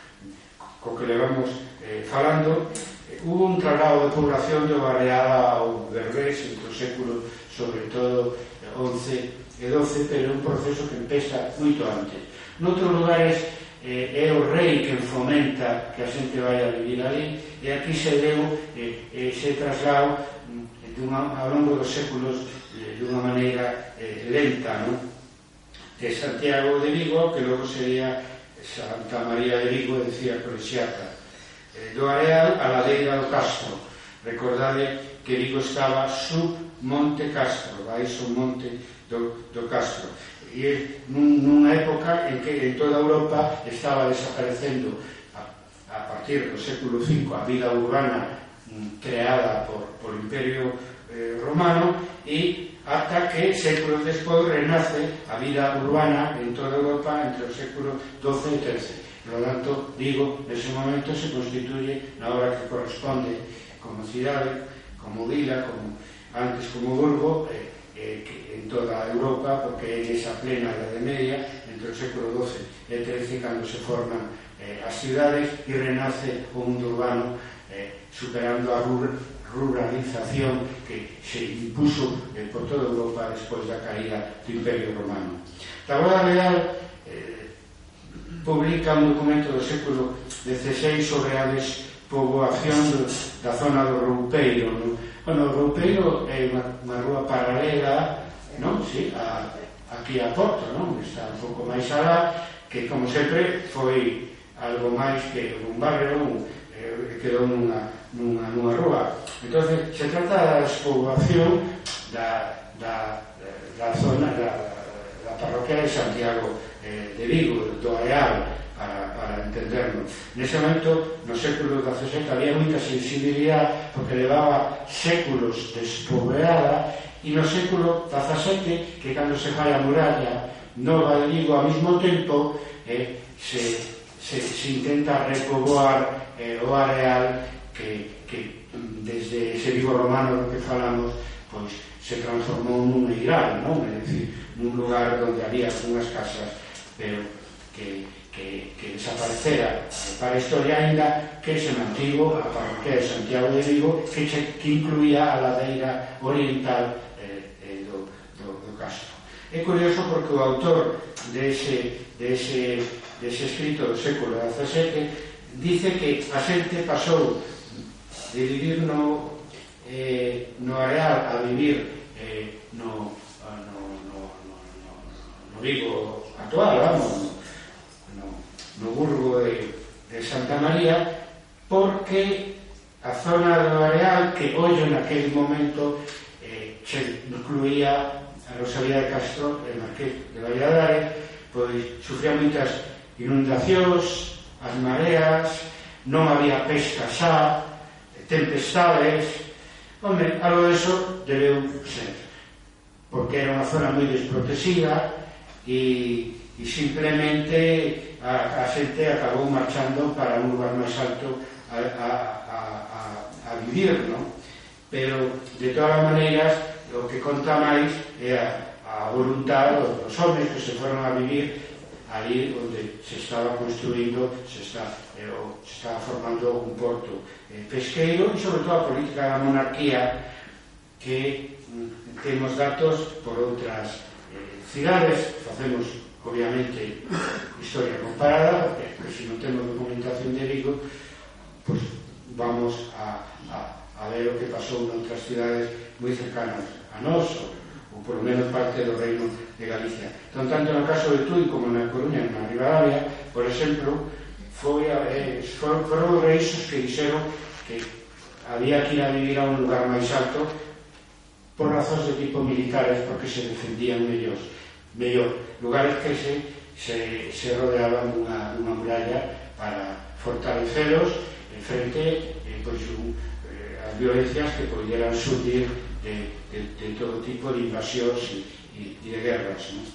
co que levamos eh, falando, eh, hubo un traslado de población do Areal ao Berbés entre o século, sobre todo, once e doce, pero é un proceso que empeza moito antes. Noutros lugares eh, é o rei que fomenta que a xente vai a vivir ali, e aquí se deu eh, ese traslado dunha, ao longo dos séculos eh, dunha maneira eh, lenta, non? De Santiago de Vigo, que logo sería Santa María de Vigo, decía Colexiata, eh, do Areal a ladeira do Castro. Recordade que Vigo estaba sub Monte Castro, baixo o monte do, do Castro, e nun, nunha época en que en toda Europa estaba desaparecendo a, a partir do século cinco a vida urbana mm, creada por, por o Imperio eh, Romano, e ata que séculos despois renace a vida urbana en toda Europa entre os séculos doce e trece. Por lo tanto, Vigo, nese momento se constituye na hora que corresponde como cidade, como vila, como, antes como burgo, eh, eh, que en toda Europa, porque é esa plena Idade Media, entre o século doce e trece, cando se forman eh, as cidades e renace o mundo urbano, eh, superando a rur ruralización que se impuso eh, por toda Europa despois da caída do Imperio Romano. Taboada Real eh, publica un documento do século dieciséis sobre a despoboación do, da zona do Roupeiro. No? Bueno, o Roupeiro é unha, unha rúa paralela, non? Sí, a, aquí a Porto, non? Está un pouco máis alá, que como sempre foi algo máis que un barrio, un, eh, quedou nunha, nunha, nunha rúa. Entón, se trata da despoboación da, da, da zona da, da parroquia de Santiago eh, de Vigo, do Areal, para, para entenderlo. Nese momento, no século dezasete, había moita sensibilidade porque levaba séculos despoboada, e no século dezasete, que cando se fai a muralla nova de Vigo ao mesmo tempo, eh, se, se, se intenta repoboar eh, o Areal que, que desde ese Vigo romano do que falamos, pois se transformou nun eiral, non? É dicir, nun lugar onde había unhas casas, pero que, que, que desaparecera para a historia, ainda que se mantivo a parroquia de Santiago de Vigo, que, se, que incluía a ladeira oriental eh, eh, do, do, do Castro. É curioso porque o autor dese, dese, dese escrito do século dezasete dice que a xente pasou de vivir no, eh, no Areal a vivir eh, no, no, no, no, no, no Vigo actual, vamos, no, no burgo de, de Santa María, porque a zona do Areal, que hoxe naquele momento eh, se incluía a Rosalía de Castro, el Marqués de Valladares, pois sufría moitas inundacións, as mareas, non había pesca xa, tempestades. Hombre, algo de eso debeu ser, porque era unha zona moi desprotegida e, e simplemente a, a xente acabou marchando para un lugar máis alto a, a, a, a, a vivir, non? Pero de todas as maneiras o que conta máis é a, a voluntad dos homens que se foron a vivir ali onde se estaba construindo, se, está, eh, se estaba formando un porto eh, pesqueiro, e sobre todo a política da monarquía, que mm, temos datos por outras eh, cidades. Facemos obviamente historia comparada, porque se non temos documentación de Vigo, pues vamos a, a, a ver o que pasou noutras cidades moi cercanas a nós, ou por lo menos parte do reino de Galicia. Entón, tanto no caso de Tui como na Coruña, na Ribadavia, por exemplo, foi, eh, foron, foron os reis os que dixeron que había que ir a vivir a un lugar máis alto por razóns de tipo militares, porque se defendían mellor, mellor lugares que se, se, se rodeaban unha, unha muralla para fortalecelos en frente eh, pois, un, eh, as violencias que poderan surgir de, de, de todo tipo de invasións e, e, e de guerras, non?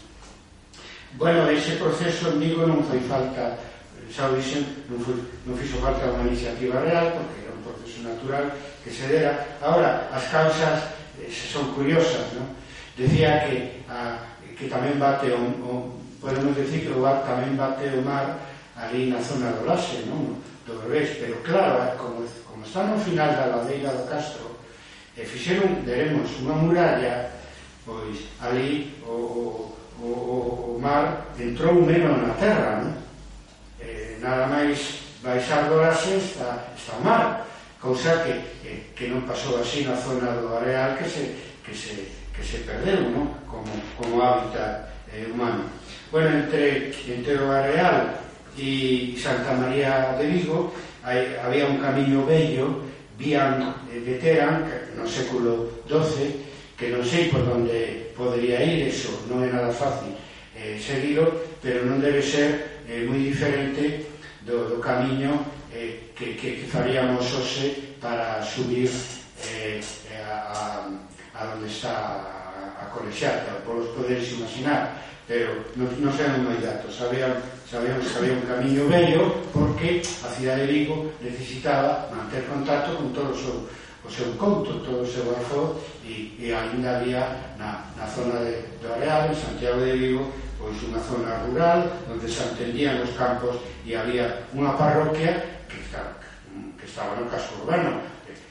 Bueno, ese proceso en Vigo non foi falta, xa o dixen, non, foi, non fixo falta unha iniciativa real, porque era un proceso natural que se dera. Ahora, as causas eh, son curiosas, non? Decía que, a, que tamén bate o, o podemos decir que o bar tamén bate o mar ali na zona do Laxe, non? Do revés, pero claro, como, como está no final da ladeira do Castro, e fixeron, veremos, unha muralla, pois ali o, o, o, o mar entrou menos na terra, non? Eh, nada máis baixar do Laxe está, está o mar, cousa que, eh, que non pasou así na zona do Areal que se, que se, que se perdeu, non? Como, como hábitat eh, humano. Bueno, entre, entre o Areal e Santa María de Vigo hai, había un camiño bello, vían, eh, veteran, no século doce, que non sei por onde podría ir, eso non é nada fácil eh, seguilo, pero non debe ser eh, moi diferente do, do camiño eh, que, que, que faríamos hoxe para subir eh, a, a, a donde está a, a colexiata, por os poderes imaginar, pero non, non sei moi datos, sabían, sabían que había un camiño bello porque a cidade de Vigo necesitaba manter contacto con todo o seu, o seu conto, todo o seu arfo, e, e ainda había na, na zona de, do Areal, en Santiago de Vigo, pois unha zona rural onde se entendían os campos e había unha parroquia que estaba, que estaba no casco urbano.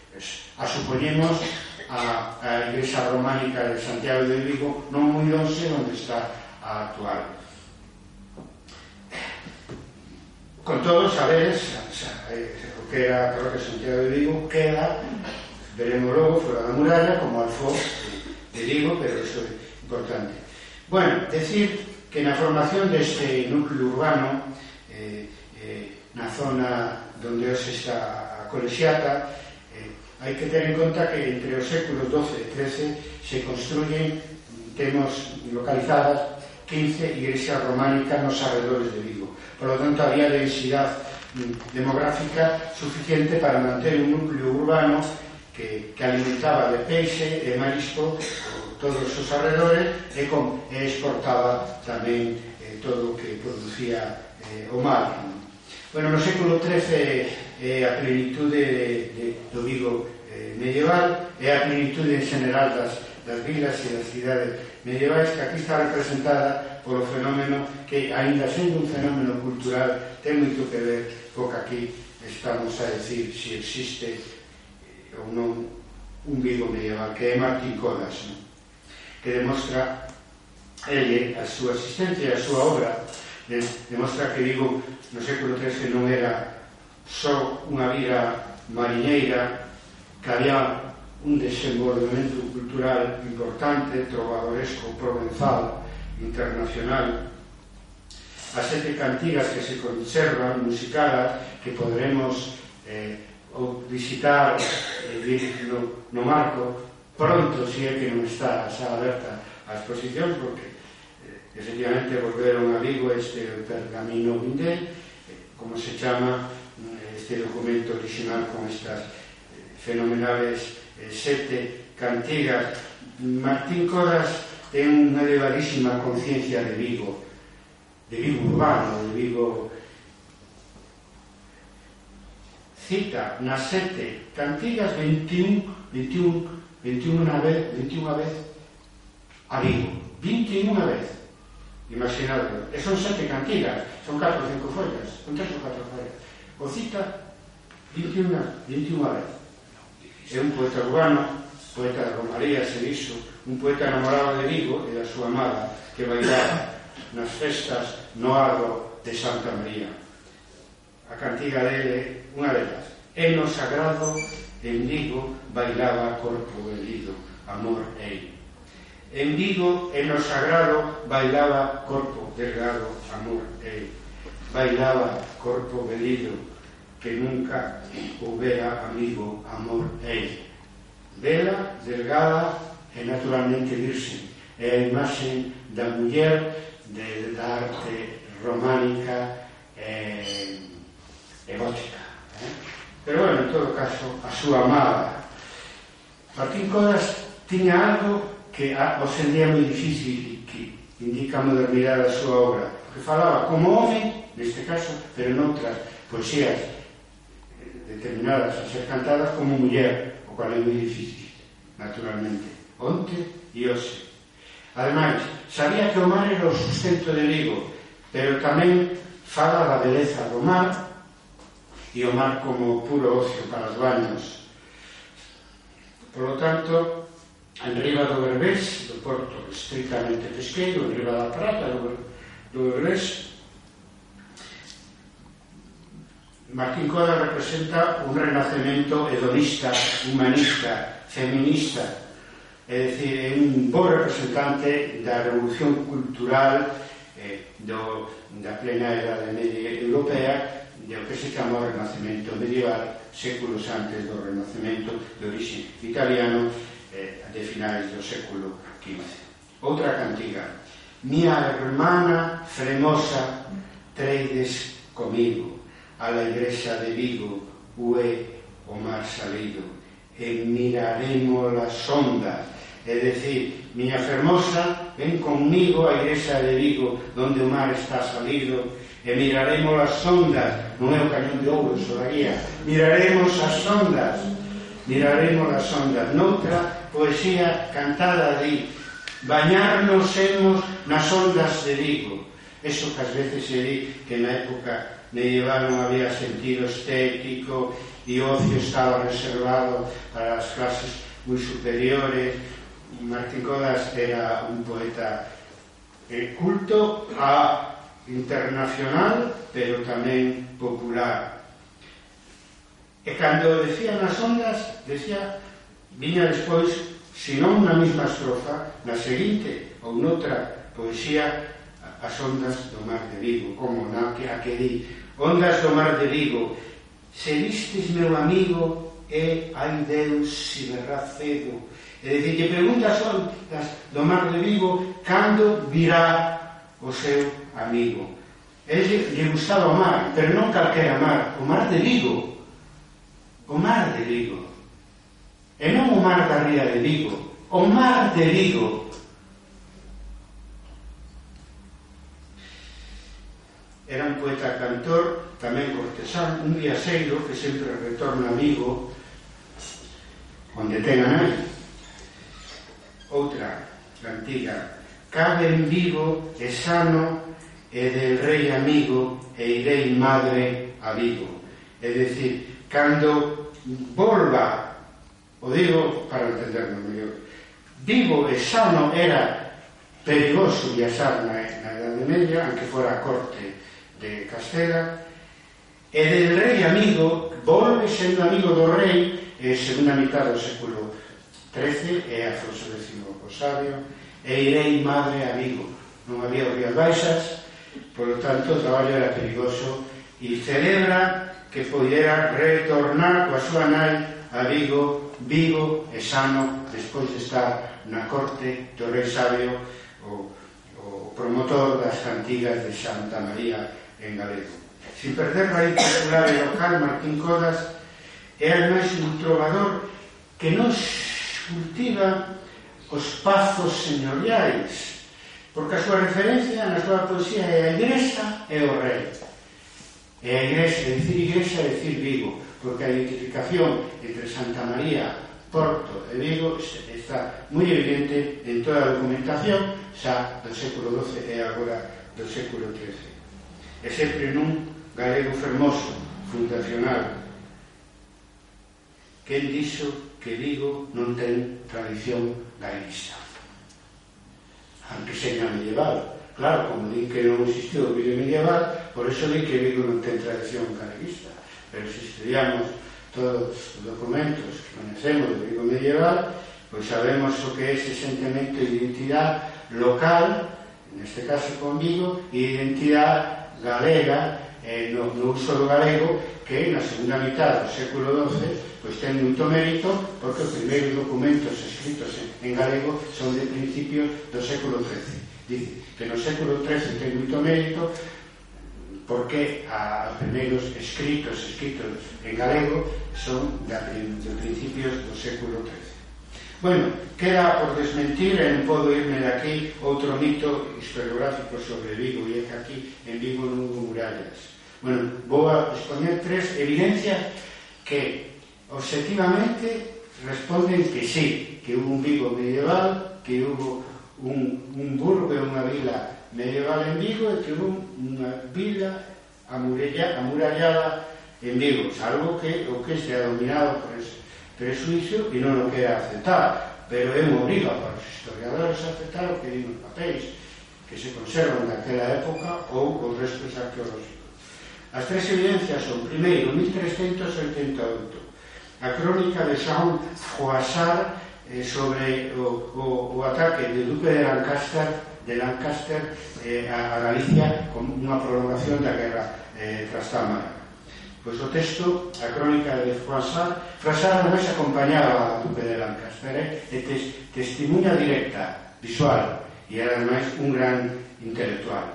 A supoñemos a, a igrexa románica de Santiago de Vigo, non moi lonxe onde está a actual. Con todo, sabedes, o que era a parroquia de Santiago de Vigo queda, veremos logo, fora da muralla, como alfo de Vigo, pero iso é importante. Bueno, decir que na formación deste núcleo urbano, eh, eh, na zona onde hoxe está a colexiata, eh, hai que ter en conta que entre os séculos doce e trece se construyen, temos localizadas quince igrexas románicas nos arredores de Vigo. Por lo tanto, había densidade demográfica suficiente para manter un núcleo urbano que, que alimentaba de peixe e marisco todos os arredores e, com, e exportaba tamén eh, todo o que producía eh, o mar. Bueno, no século trece é eh, a plenitude de, de, do Vigo eh, medieval, é a plenitude en general das, das vilas e das cidades medievais, que aquí está representada polo fenómeno que, aínda sendo un fenómeno cultural, ten moito que ver co que aquí estamos a decir se existe ou non un Vigo medieval, que é Martín Codas, non? Que demostra ele, a súa existencia e a súa obra, de, demostra que Vigo no século trece non era só unha vida mariñeira, que había un desenvolvemento cultural importante, trovadoresco, provenzal, internacional. As sete cantigas que se conservan, musicadas, que podremos eh, visitar eh, no, no marco pronto, si é que non está xa aberta a exposición, porque eh, efectivamente volveron a Vigo este pergamino Vindel, eh, como se chama este documento original con estas eh, fenomenales eh, sete cantigas. Martín Codas ten unha elevadísima conciencia de Vigo, de Vigo urbano, de Vigo. Cita nas sete cantigas veintiún, veintiún, veintiún vez, veintiún vez a Vigo, veintiún vez. Imaginadlo, e son sete cantigas, son catro ou cinco follas, son tres ou catro follas. O cita veintiún vez. É un poeta urbano, poeta de Romaría, se dixo, un poeta enamorado de Vigo e da súa amada, que bailaba nas festas no Arro de Santa María. A cantiga dele, unha delas: en no sagrado en Vigo bailaba corpo velido, amor ei. En Vigo, en no sagrado, bailaba corpo delgado, amor ei. Bailaba corpo velido, que nunca houbera amigo amor el. Bela, delgada e naturalmente virgen. É a imaxe da muller de, da arte románica e gótica. Eh? Pero, bueno, en todo caso, a súa amada. Martín Codas tiña algo que hoxe en día é moi difícil e que indica a modernidade da súa obra, porque falaba como home, neste caso, pero noutras poesías determinadas a ser cantadas como muller, o cual é moi difícil, naturalmente, onte e hoxe. Ademais, sabía que o mar era o sustento de Vigo, pero tamén fala da beleza do mar e o mar como puro ocio para os baños. Por lo tanto, en riba do Berbés, do porto estritamente pesqueiro, en riba da Prata do, do Berbés, Martín Codas representa un renacemento hedonista, humanista, feminista, é dicir, é un bo representante da revolución cultural eh, do, da plena edade media europea, do que se chama o renacemento medieval, séculos antes do renacemento de orixe italiano, eh, de finais do século quince. Outra cantiga: Mia hermana fremosa, treides comigo a la igrexa de Vigo, ue o mar salido, e miraremos las ondas. É dicir, miña fermosa, ven conmigo a igrexa de Vigo, donde o mar está salido, e miraremos as ondas. Non é o cañón de ouro, sodaría. Miraremos as ondas, miraremos as ondas. Noutra poesía cantada di: bañarnos hemos nas ondas de Vigo. Eso que ás veces se di que na época medieval non había sentido estético e o ocio estaba reservado para as clases moi superiores. Martín Codas era un poeta eh, culto a internacional, pero tamén popular. E cando decía nas ondas, decía, viña despois, se non na mesma estrofa, na seguinte ou noutra poesía, as ondas do mar de Vigo, como na que a que di: ondas do mar de Vigo, se vistes meu amigo, e ai Deus se verá cedo. É dicir, que pregunta as ondas do mar de Vigo cando virá o seu amigo. Ele lle gustaba o mar, pero non calquera mar, o mar de Vigo, o mar de Vigo, e non o mar da ría de Vigo, o mar de Vigo. Era un poeta cantor, tamén cortesán, un viaxeiro que sempre retorna a Vigo, onde ten a nai. Outra cantiga: cabe en Vigo e sano, e del rei amigo, e irei madre a Vigo. É dicir, cando volva, o digo para entendernos mellor, Vigo e sano era perigoso viaxar na, na Edade Media, aunque fora a corte de Castela, e del rei amigo, volve sendo amigo do rei, e segunda mitad do século trece, é Afonso décimo o sabio, e irei madre a Vigo. Non había rías baixas, por lo tanto o traballo era perigoso, e celebra que poidera retornar coa súa nai a Vigo, vivo e sano, despois de estar na corte do rei sabio, o, o promotor das cantigas de Santa María en galego. Sin perder raíz popular e local, Martín Codas é ademais un trovador que nos cultiva os pazos señoriais, porque a súa referencia na súa poesía é a igrexa e o rei. E a igrexa, é dicir igrexa, é dicir Vigo, porque a identificación entre Santa María, Porto e Vigo está moi evidente en toda a documentación xa do século doce e agora do século trece. E sempre nun galego fermoso, fundacional. Quen dixo que Vigo non ten tradición galeguista? Aunque seña medieval. Claro, como di que non existiu o Vigo medieval, por eso di que Vigo non ten tradición galeguista. Pero se estudiamos todos os documentos que conhecemos do Vigo medieval, pois sabemos o que é ese sentimento de identidade local, neste caso con Vigo, e identidade galega, eh, no, no uso do galego, que na segunda mitad do século doce pois ten moito mérito, porque os primeiros documentos escritos en, en galego son de principios do século trece. Dice que no século trece ten moito mérito porque a, os primeiros escritos escritos en galego son de, de principios do século trece. Bueno, queda por desmentir, e non podo irme de aquí, outro mito historiográfico sobre Vigo, e é que aquí en Vigo non hubo murallas. Bueno, vou a expoñer tres evidencias que objetivamente responden que sí, que hubo un Vigo medieval, que hubo un, un burgo e unha vila medieval en Vigo, e que hubo unha vila amurallada en Vigo, salvo que o que estea dominado por ese presuicio e non o quera aceptar, pero é unha obriga para os historiadores aceptar o que din os papéis que se conservan daquela época ou os restos arqueológicos. As tres evidencias son, primeiro, mil trescentos oitenta e oito, a crónica de Jean Froissart eh, sobre o, o, o ataque do duque de Lancaster, de Lancaster eh, a, a Galicia con unha prolongación da guerra eh, trastámara. Pois o texto, a crónica de Froissart, Froissart non se acompañaba ao duque de Lancaster, eh, e tes, testimonha directa, visual, e era ademais un gran intelectual.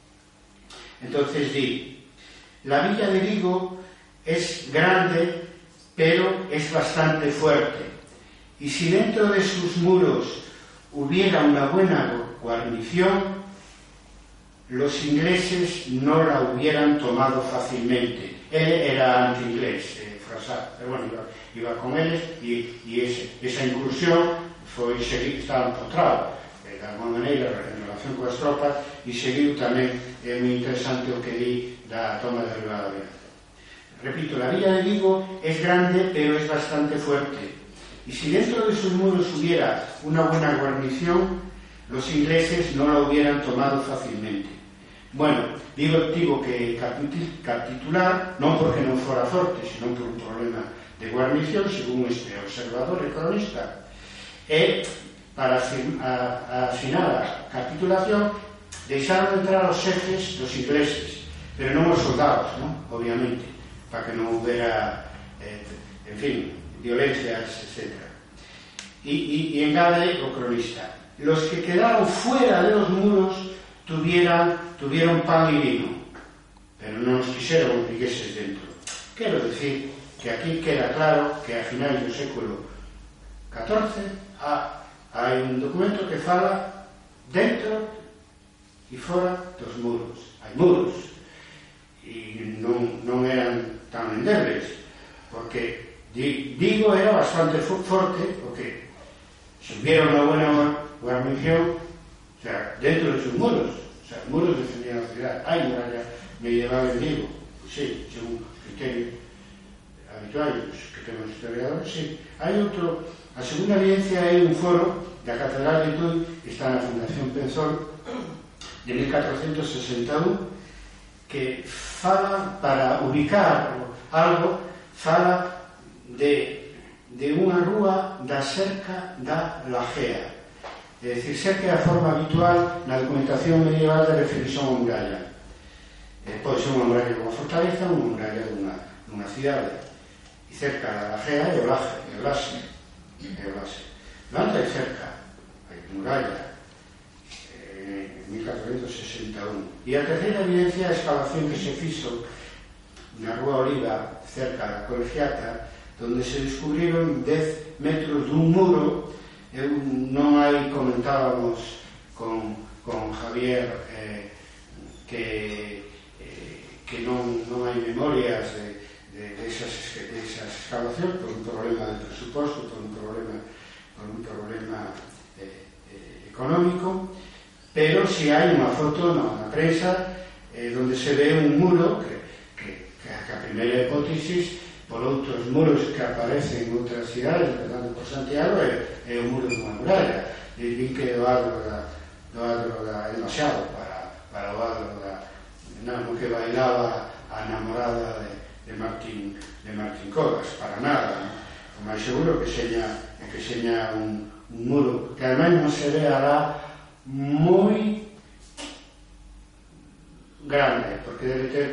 Entonces di, la villa de Vigo es grande, pero es bastante fuerte, y si dentro de sus muros hubiera una buena guarnición, los ingleses no la hubieran tomado fácilmente. Él era anti-inglés, eh, Froissart, pero bueno, iba, iba con eles, e, e ese, esa incursión foi seguir, estaba empotrado eh, de alguma maneira en relación coas tropas, e seguiu tamén, é eh, moi interesante o que di da toma de Ribadavia. Repito, la villa de Vigo es grande, pero es bastante fuerte, y si dentro de sus muros hubiera una buena guarnición, los ingleses no la hubieran tomado fácilmente. Bueno, Vigo tivo que capitular, non porque non fora forte, sino por un problema de guarnición, según este observador e cronista. E, para asinar a capitulación, deixaron entrar os xefes dos ingleses, pero non os soldados, non? Obviamente, para que non houbera, eh, en fin, violencias, etcétera. E, e, e engade o cronista, los que quedaron fuera de los muros tuvieran, tuvieron pan y vino, pero no nos quixeron os vigueses dentro. Quero decir que aquí queda claro que a finais do século catorce ha, hai un documento que fala dentro e fora dos muros. Hai muros e non, non eran tan endebles, porque Vigo era bastante forte, porque se hubiera unha buena guarnición, o sea, dentro de sus muros, o sea, muros defendían la ciudad. Hay muralla medieval en Vigo, pues sí, según criterios habituales que tenemos historiadores, sí. Hay otro, a segunda evidencia hai un foro da Catedral de Tui, que está na Fundación Penzol, de mil catorcentos sesenta e un, que fala, para ubicar algo, fala de, de unha rúa da cerca da Lajea. É dicir, cerca é a forma habitual na documentación medieval de referirse a unha muralla. Eh, pode ser unha muralla dunha fortaleza ou unha muralla dunha, dunha cidade. E cerca da Lajea é o Laje, é o Laxe, é o Laxe. Lanta é cerca, hai muralla, eh, en mil catorcentos sesenta e un. E a terceira evidencia é a excavación que se fixo na Rúa Oliva, cerca da Colegiata, donde se descubriron dez metros dun muro. Eu non hai, comentábamos con, con Javier eh, que, eh, que non, non hai memorias de, de, de, esas, de esas excavacións por un problema de presuposto, por un problema, por un problema eh, eh, económico, pero si hai unha foto no, na prensa eh, donde se ve un muro que, que, que a primeira hipótesis por outros muros que aparecen en outras cidades, empezando por Santiago, é, é o muro dunha muralla. E vi que o adro da, do adro da, é demasiado para, para o adro da, no que bailaba a namorada de, de Martín de Martín Cogas, para nada, ¿no? O máis seguro que seña, que seña un, un muro que además non se ve alá moi grande, porque debe ter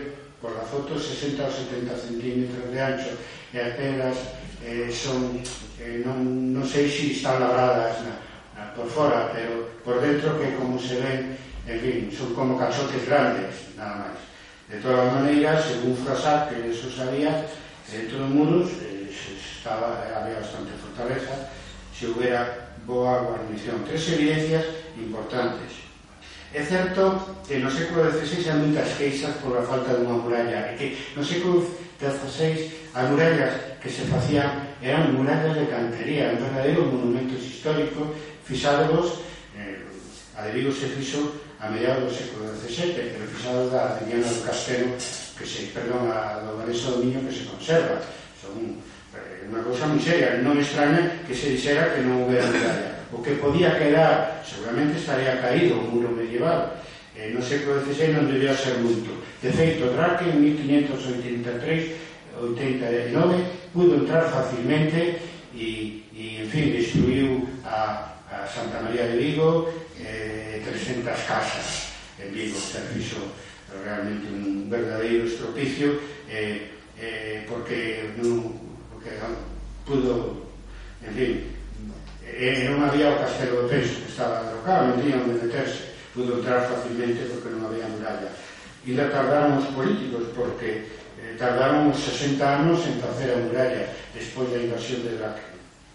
por la foto, sesenta ou setenta centímetros de ancho, e as pedras eh, son, eh, non, non sei se están labradas na, na, por fora, pero por dentro, que como se ven, en fin, son como cachotes grandes, nada máis. De todas maneiras, según Froissart, que eso sabía, dentro dos muros eh, estaba, había bastante fortaleza, se houbera boa guarnición. Tres evidencias importantes. É certo que no século dieciséis hai moitas queixas por a falta dunha muralla, e que no século dieciséis as murallas que se facían eran murallas de cantería, un verdadeiro monumentos históricos fixados, eh, a de Vigo se fixo a mediados do século diecisiete, pero fixados da Diana do Castelo, que se, perdón, a do Vanessa do Miño, que se conserva. Son eh, unha cousa moi seria, non extraña que se dixera que non houbera muralla. O que podía quedar, seguramente estaría caído o muro medieval. Eh, no século dieciséis non debía ser moito. De feito, Drake en mil quinientos oitenta e tres oitenta e nove pudo entrar facilmente e, e en fin, destruiu a, a Santa María de Vigo, eh, trescentas casas en Vigo. Se fixo realmente un verdadeiro estropicio, eh, eh, porque non, porque non pudo, en fin, e non había o Castelo de Penso, que estaba derrocado, non tiña onde meterse, pudo entrar facilmente porque non había muralla. E ainda tardaron os políticos, porque eh, tardaron sesenta anos en facer a muralla despois da invasión de Drake.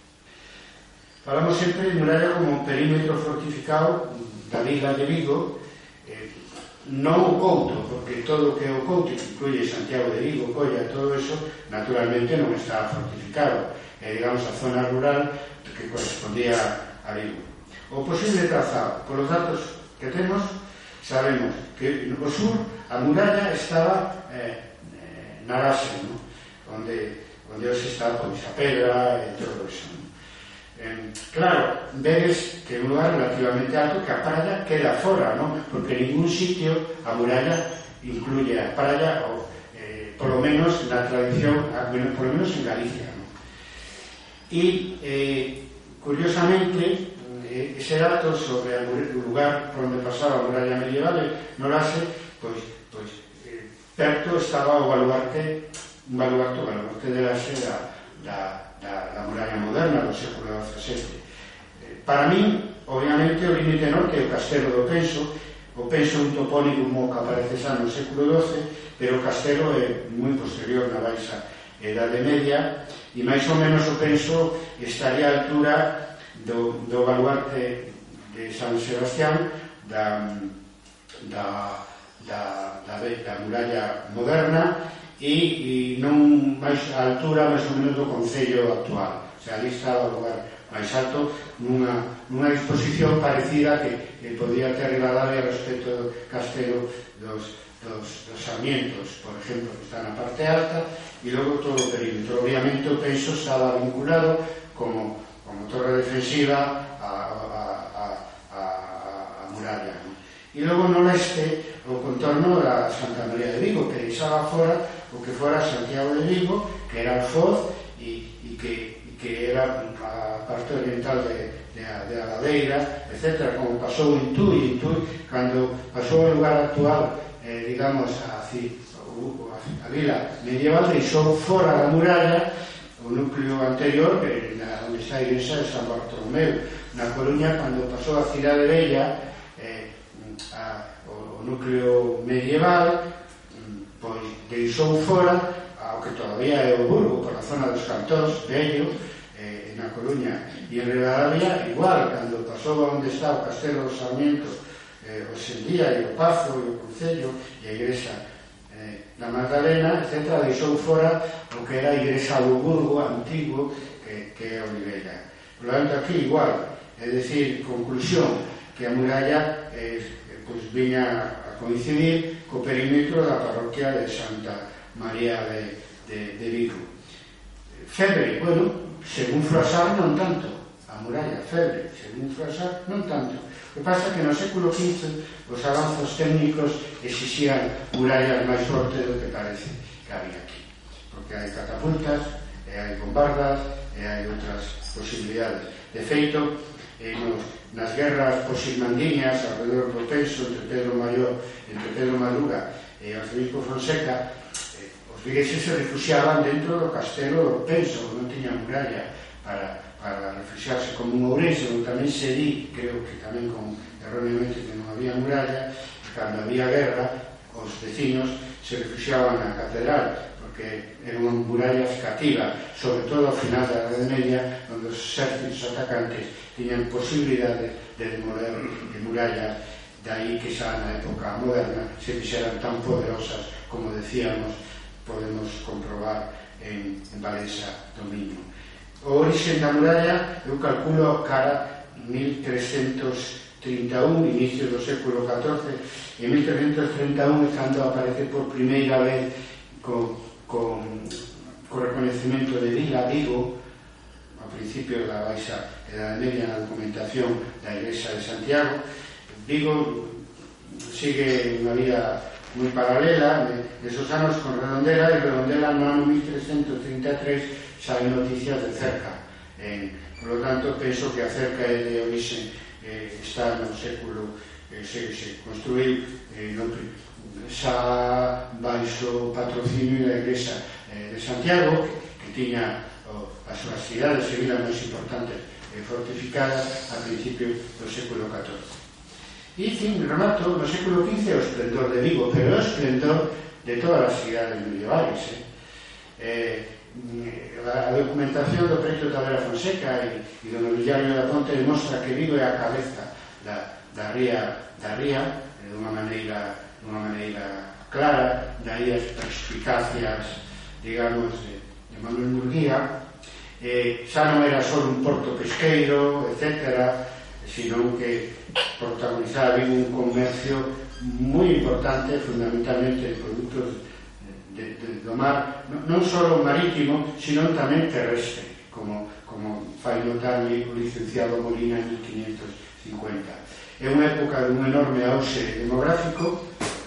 Falamos sempre de muralla como un perímetro fortificado da vila de Vigo, eh, non o Couto, porque todo o que é o Couto, que incluye Santiago de Vigo, Colla, todo eso, naturalmente non está fortificado. É, digamos, a zona rural que correspondía a Vigo. O posible trazado, por os datos que temos, sabemos que no sur a muralla estaba eh, eh, na base, ¿no? onde, onde hoxe está pois, a pedra e todo eso. ¿No? Eh, claro, vedes que é un lugar relativamente alto, que a praia queda fora, ¿no? Porque en ningún sitio a muralla incluye a praia, ou, eh, por lo menos na tradición, por lo menos en Galicia, ¿no? E, eh, curiosamente, eh, ese dato sobre o lugar por onde pasaba a muralla medieval no Lase, pois, pois eh, perto estaba o baluarte, un baluarte, o baluarte de Lase da, da, da, da muralla moderna do século dezasete. Eh, para min, obviamente, o límite norte é o Castelo do Penso. O Penso é un topónimo que aparece xa no século doce, pero o Castelo é moi posterior na baixa Edade Media, e máis ou menos o Penso estaría á altura do, do baluarte de San Sebastián, da, da, da, da, da muralla moderna, e, e non máis á altura máis ou menos do Concello actual. O sea, ali estaba o lugar máis alto, nunha, nunha disposición parecida que, que podía ter Rivadavia respecto do Castelo dos, dos, dos Sarmientos, por exemplo, que está na parte alta, e logo todo o perímetro. Obviamente o Penso estaba vinculado como, como torre defensiva a, a, a, a, a muralla, ¿no? E logo no leste o contorno da Santa María de Vigo, que deixaba fora o que fora Santiago de Vigo, que era Alfoz, e, e, que, e que era a parte oriental de, de, de Aladeira, etcétera, como pasou en Tui, en Tui, cando pasou ao lugar actual, eh, digamos, a, a vila medieval, deixou fora da muralla o núcleo anterior, que na, onde está a igrexa de San Bartolomeu. Na Coruña, cando pasou a Cidade Bella, eh, a, o, o núcleo medieval, pois deixou fora ao que todavía é o Burgo, por a zona dos Cantós, Bello, eh, na Coruña. E en Rivadavia, igual, cando pasou a onde está o Castelo dos Sarmientos, eh, o Sendía e o Pazo e o Concello e a igrexa eh, da Magdalena, etcétera, deixou fora o que era a igrexa do Burgo antigo, que, que é Olivella. Por lo tanto, aquí igual, é dicir, conclusión, que a muralla eh, pues, viña a coincidir co perímetro da parroquia de Santa María de, de, de Vigo. Febre, bueno, según Froissart non tanto, a muralla, Febre, según Froissart non tanto. O que pasa que no século quince os avanzos técnicos exixían murallas máis fortes do que parece que había aquí, porque hai catapultas, e hai bombardas, e hai outras posibilidades. De feito, eh, nos, nas guerras posilmandiñas alrededor do Penso, entre Pedro Maior, entre Pedro Madruga e Arcebispo Fonseca, os vigueses se refuxiaban dentro do castelo do Penso, non tiña muralla para, para refuxiarse como un Ourense, onde tamén se di, creo que tamén con erróneamente que non había muralla, cando había guerra, os vecinos se refuxiaban na catedral, porque era unha muralla cativa, sobre todo ao final da Edade Media, onde os exércitos atacantes tiñan posibilidade de demoler de murallas, dai que xa na época moderna se fixeran tan poderosas como decíamos, podemos comprobar en, en Valença do Miño. O orixe da muralla eu calculo cara mil trescentos trinta e un, inicio do século catorce, e mil trescentos trinta e un é cando aparece por primeira vez con, con, con reconhecimento de Vila Vigo, ao principio da Baixa Edade Media, na documentación da Igrexa de Santiago. Vigo sigue unha vida moi paralela desos anos con Redondela, e Redondela no ano mil trescentos trinta e tres xa hai noticias de cerca. Eh, por lo tanto, penso que a cerca é de orixe, eh, está no século, eh, se, se construiu eh, no, xa baixo patrocinio da Igrexa eh, de Santiago, que, que tiña oh, as súas cidades e vilas máis importantes eh, fortificadas a principio do século catorce. E, fin, remato, no século quince o esplendor de Vigo, pero o esplendor de todas as cidades medievales. Eh? Eh, a documentación do Preto Tavera Fonseca e, e do Nobiliario da Ponte demostra que Vigo é a cabeza da, da ría, da ría eh, dunha maneira, dunha maneira clara, daí as perspicacias, digamos, de, de Manuel Murguía. Eh, xa non era só un porto pesqueiro, etcétera, sino que protagonizaba Vigo un comercio moi importante, fundamentalmente de produtos de, de, do mar, non só marítimo, sino tamén terrestre, como, como fai notar o licenciado Molina en mil quinientos cincuenta. É unha época de un enorme auxe demográfico.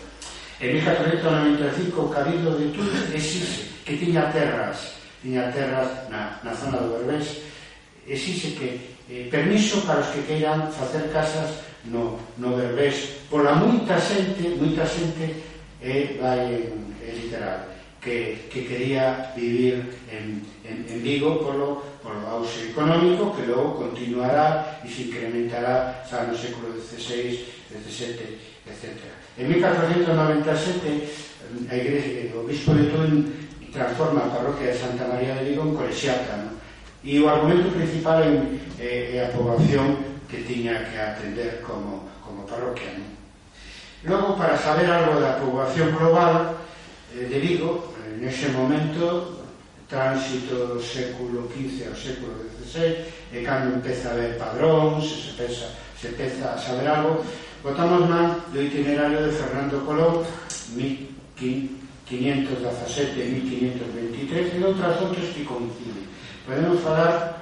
En mil catorcentos noventa e cinco o Cabildo de Tui exixe que tiña terras, tiña terras na, na zona do Berbés, exixe que Eh, permiso para os que queiran facer casas no, no Berbés, pola moita xente, moita xente eh, vai en, en literal, que, que quería vivir en, en, en Vigo polo, polo auxe económico, que logo continuará e se incrementará xa no século dieciséis, diecisiete, etcétera. En mil catorcentos noventa e sete a igrexa, o bispo de Tui transforma a parroquia de Santa María de Vigo en colexiata, ¿no? E o argumento principal é, é a poboación que tiña que atender como, como parroquia, non? Logo, para saber algo da poboación global eh, de Vigo, nese momento, tránsito do século quince ao século dieciséis, e cando empeza a haber padróns, se peza, se peza a saber algo, botamos man do itinerario de Fernando Colón, mil quinientos dezasete a mil quinientos veintitrés, e outras outras que coinciden. Podemos falar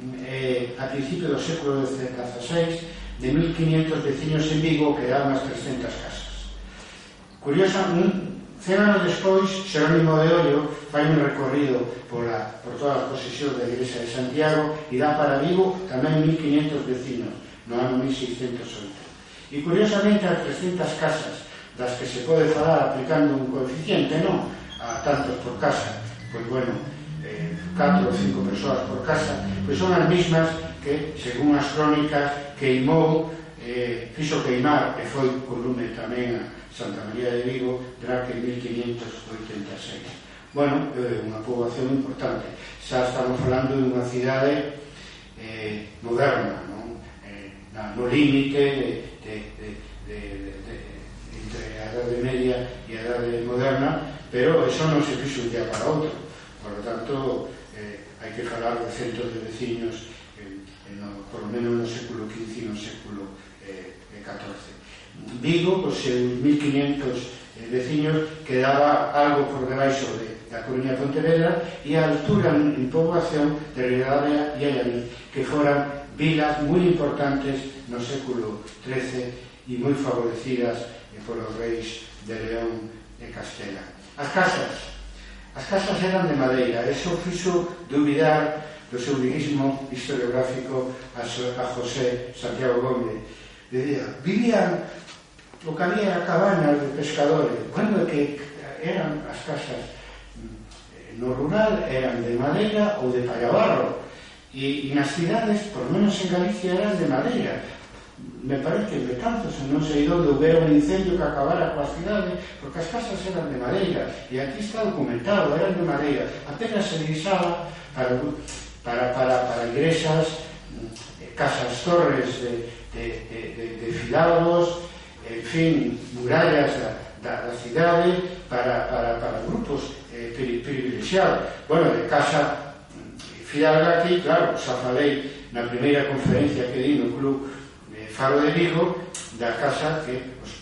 eh, a principio do século dieciséis de mil quinientos veciños en Vigo, que eran unas trescentas casas. Curiosa, un, cen anos despois, Xerónimo de Ollo fai un recorrido por, la, por todas as posesións da Igrexa de Santiago e dá para Vigo tamén mil quinientos veciños, no ano mil seiscentos oito. E curiosamente, as trescentas casas das que se pode falar aplicando un coeficiente, non? A tantos por casa, pois bueno, catro ou cinco persoas por casa, pois son as mismas que, según as crónicas, queimou, eh, fixo queimar, e foi con lume tamén a Santa María de Vigo, Draque en mil quinientos oitenta e seis. Bueno, é unha poboación importante. Xa estamos falando de unha cidade eh, moderna, non? Eh, no límite de, de, de, de, de, de, entre a Edade Media e a Edade Moderna, pero eso non se fixo un día para outro. Por lo tanto, eh, hai que falar de centros de veciños, eh, no, por lo menos no século quince e no século eh, catorce. Vigo, os seus mil quinientos eh, veciños, quedaba algo por debaixo de, da Coruña de Pontevedra, e a altura en, en poboación de Ribadavia e Allavín, que foran vilas moi importantes no século trece e moi favorecidas eh, polos reis de León e Castela. As casas As casas eran de madeira, eso fixo dubidar do seu lirismo historiográfico a, a José Santiago Gómez. Dicía, vivían o que había cabanas de pescadores, cando que eran as casas no rural eran de madeira ou de pallabarro, e, e nas cidades, por menos en Galicia, eran de madeira. Me parece que en Betanzos, non sei onde, houbera un incendio que acabara coa cidade, porque as casas eran de madeira, e aquí está documentado, eran de madeira. Apenas se guisaba para, para, para, para igrexas, casas torres de, de, de, de, de fidalgos, en fin, murallas da, da, da cidade, para, para, para grupos eh, privilexiados. Bueno, de casa fidalga aquí, claro, xa falei na primeira conferencia que di no Club eh, Faro de Vigo, da casa que os,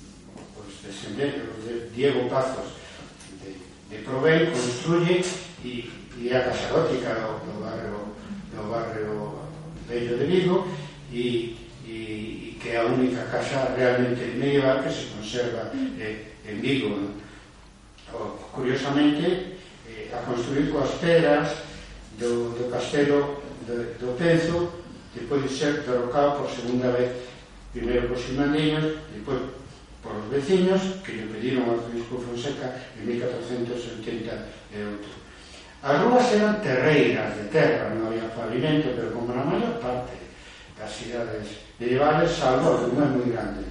os descendentes de Diego Pazos de, de Provén construye, e, e a casa gótica do, do barrio do barrio bello de Vigo, e, e, e que é a única casa realmente medieval que se conserva eh, en Vigo, ¿no? O, curiosamente, eh, a construir coas pedras do, do castelo do, do Penzo, depois de ser derrocado por segunda vez, primeiro por irmandiños, depois por os veciños, que lle pediron ao arzobispo Fonseca en mil catorcentos oitenta e oito. As rúas eran terreiras de terra, non había pavimento, pero como na maior parte das cidades medievales, salvo algunhas moi grandes.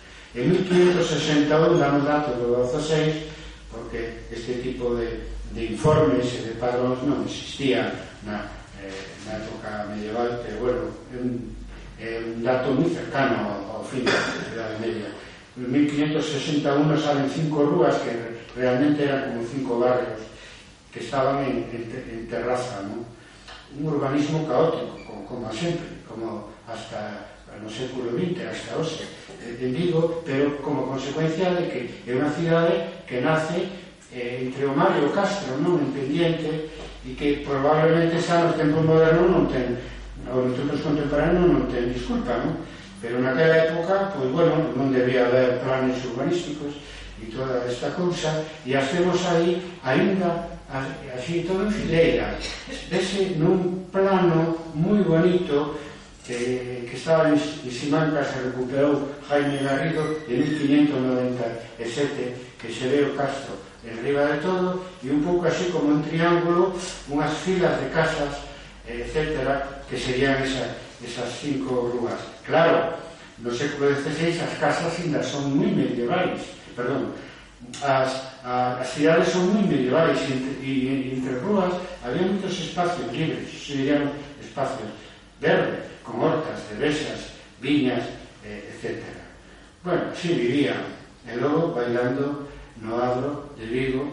En mil quinhentos sesenta e un dan o dato do dezaseis, porque este tipo de, de informes e de padróns non existían na, eh, na época medieval, pero bueno, é un, é un dato moi cercano ao, ao fin da Idade Media. En mil quinhentos sesenta e un salen cinco rúas que realmente eran como cinco barrios que estaban en, en, en terraza, ¿no? Un urbanismo caótico, como, como sempre, como hasta no século vinte, hasta hoxe, en Vigo, pero como consecuencia de que é unha cidade que nace eh, entre o mar e o Castro, non? En pendiente, e que probablemente xa nos tempos modernos non ten, ou nos tempos contemporáneos non ten disculpa, non? Pero naquela época, pois bueno, non debía haber planes urbanísticos e toda esta cousa, e as temos aí aínda así todo en fileira, dese nun plano moi bonito que, que estaba en Simanca, se recuperou Jaime Garrido en mil quinhentos noventa e sete, que se ve o Castro en riba de todo, e un pouco así como un triángulo, unhas filas de casas, etcétera, que serían esa, esas cinco rúas. Claro, no século dieciséis as casas ainda son moi medievais, perdón, as, as cidades son moi medievais, e entre, e, entre rúas había moitos espacios libres, serían espacios verdes, con hortas, cervexas, viñas, eh, etcétera. Bueno, así vivían, e logo bailando no adro de Vigo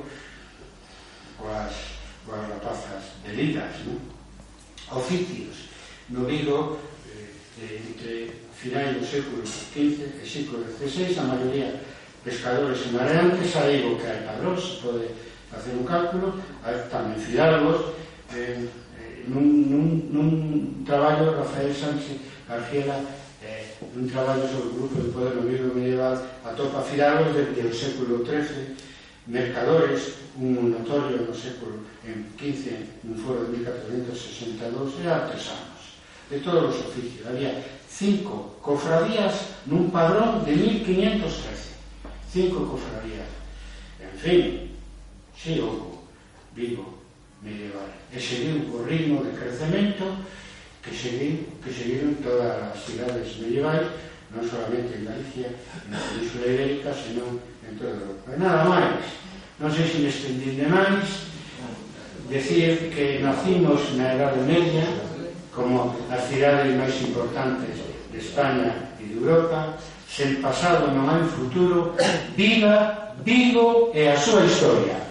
coas, coas rapazas velidas, non? Oficios no Vigo eh, entre finais do século quince e século dieciséis, a maioría pescadores e mareantes. A digo que hai padrón, se pode facer un cálculo, hai tamén fidalgos. eh, nun, nun, nun traballo Rafael Sánchez García, eh, un traballo sobre o grupo de poder no Vigo medieval, atopa fidalgos desde o século trece, mercadores, un notorio no século quince, un foro de mil catorcentos sesenta e dous, e artesanos de todos os oficios. Había cinco cofradías nun padrón de mil quinhentos trece, cinco cofradías. En fin, si houve Vigo medieval, e seguiu o ritmo de crecemento que seguiu, que seguiron todas as cidades medievais, non solamente en Galicia, na Península Ibérica, senón en toda Europa. E nada máis, non sei se me estendín demais, decir que nacimos na Edade Media como as cidades máis importantes de España e de Europa. Sen pasado non hai futuro, viva Vigo e a súa historia.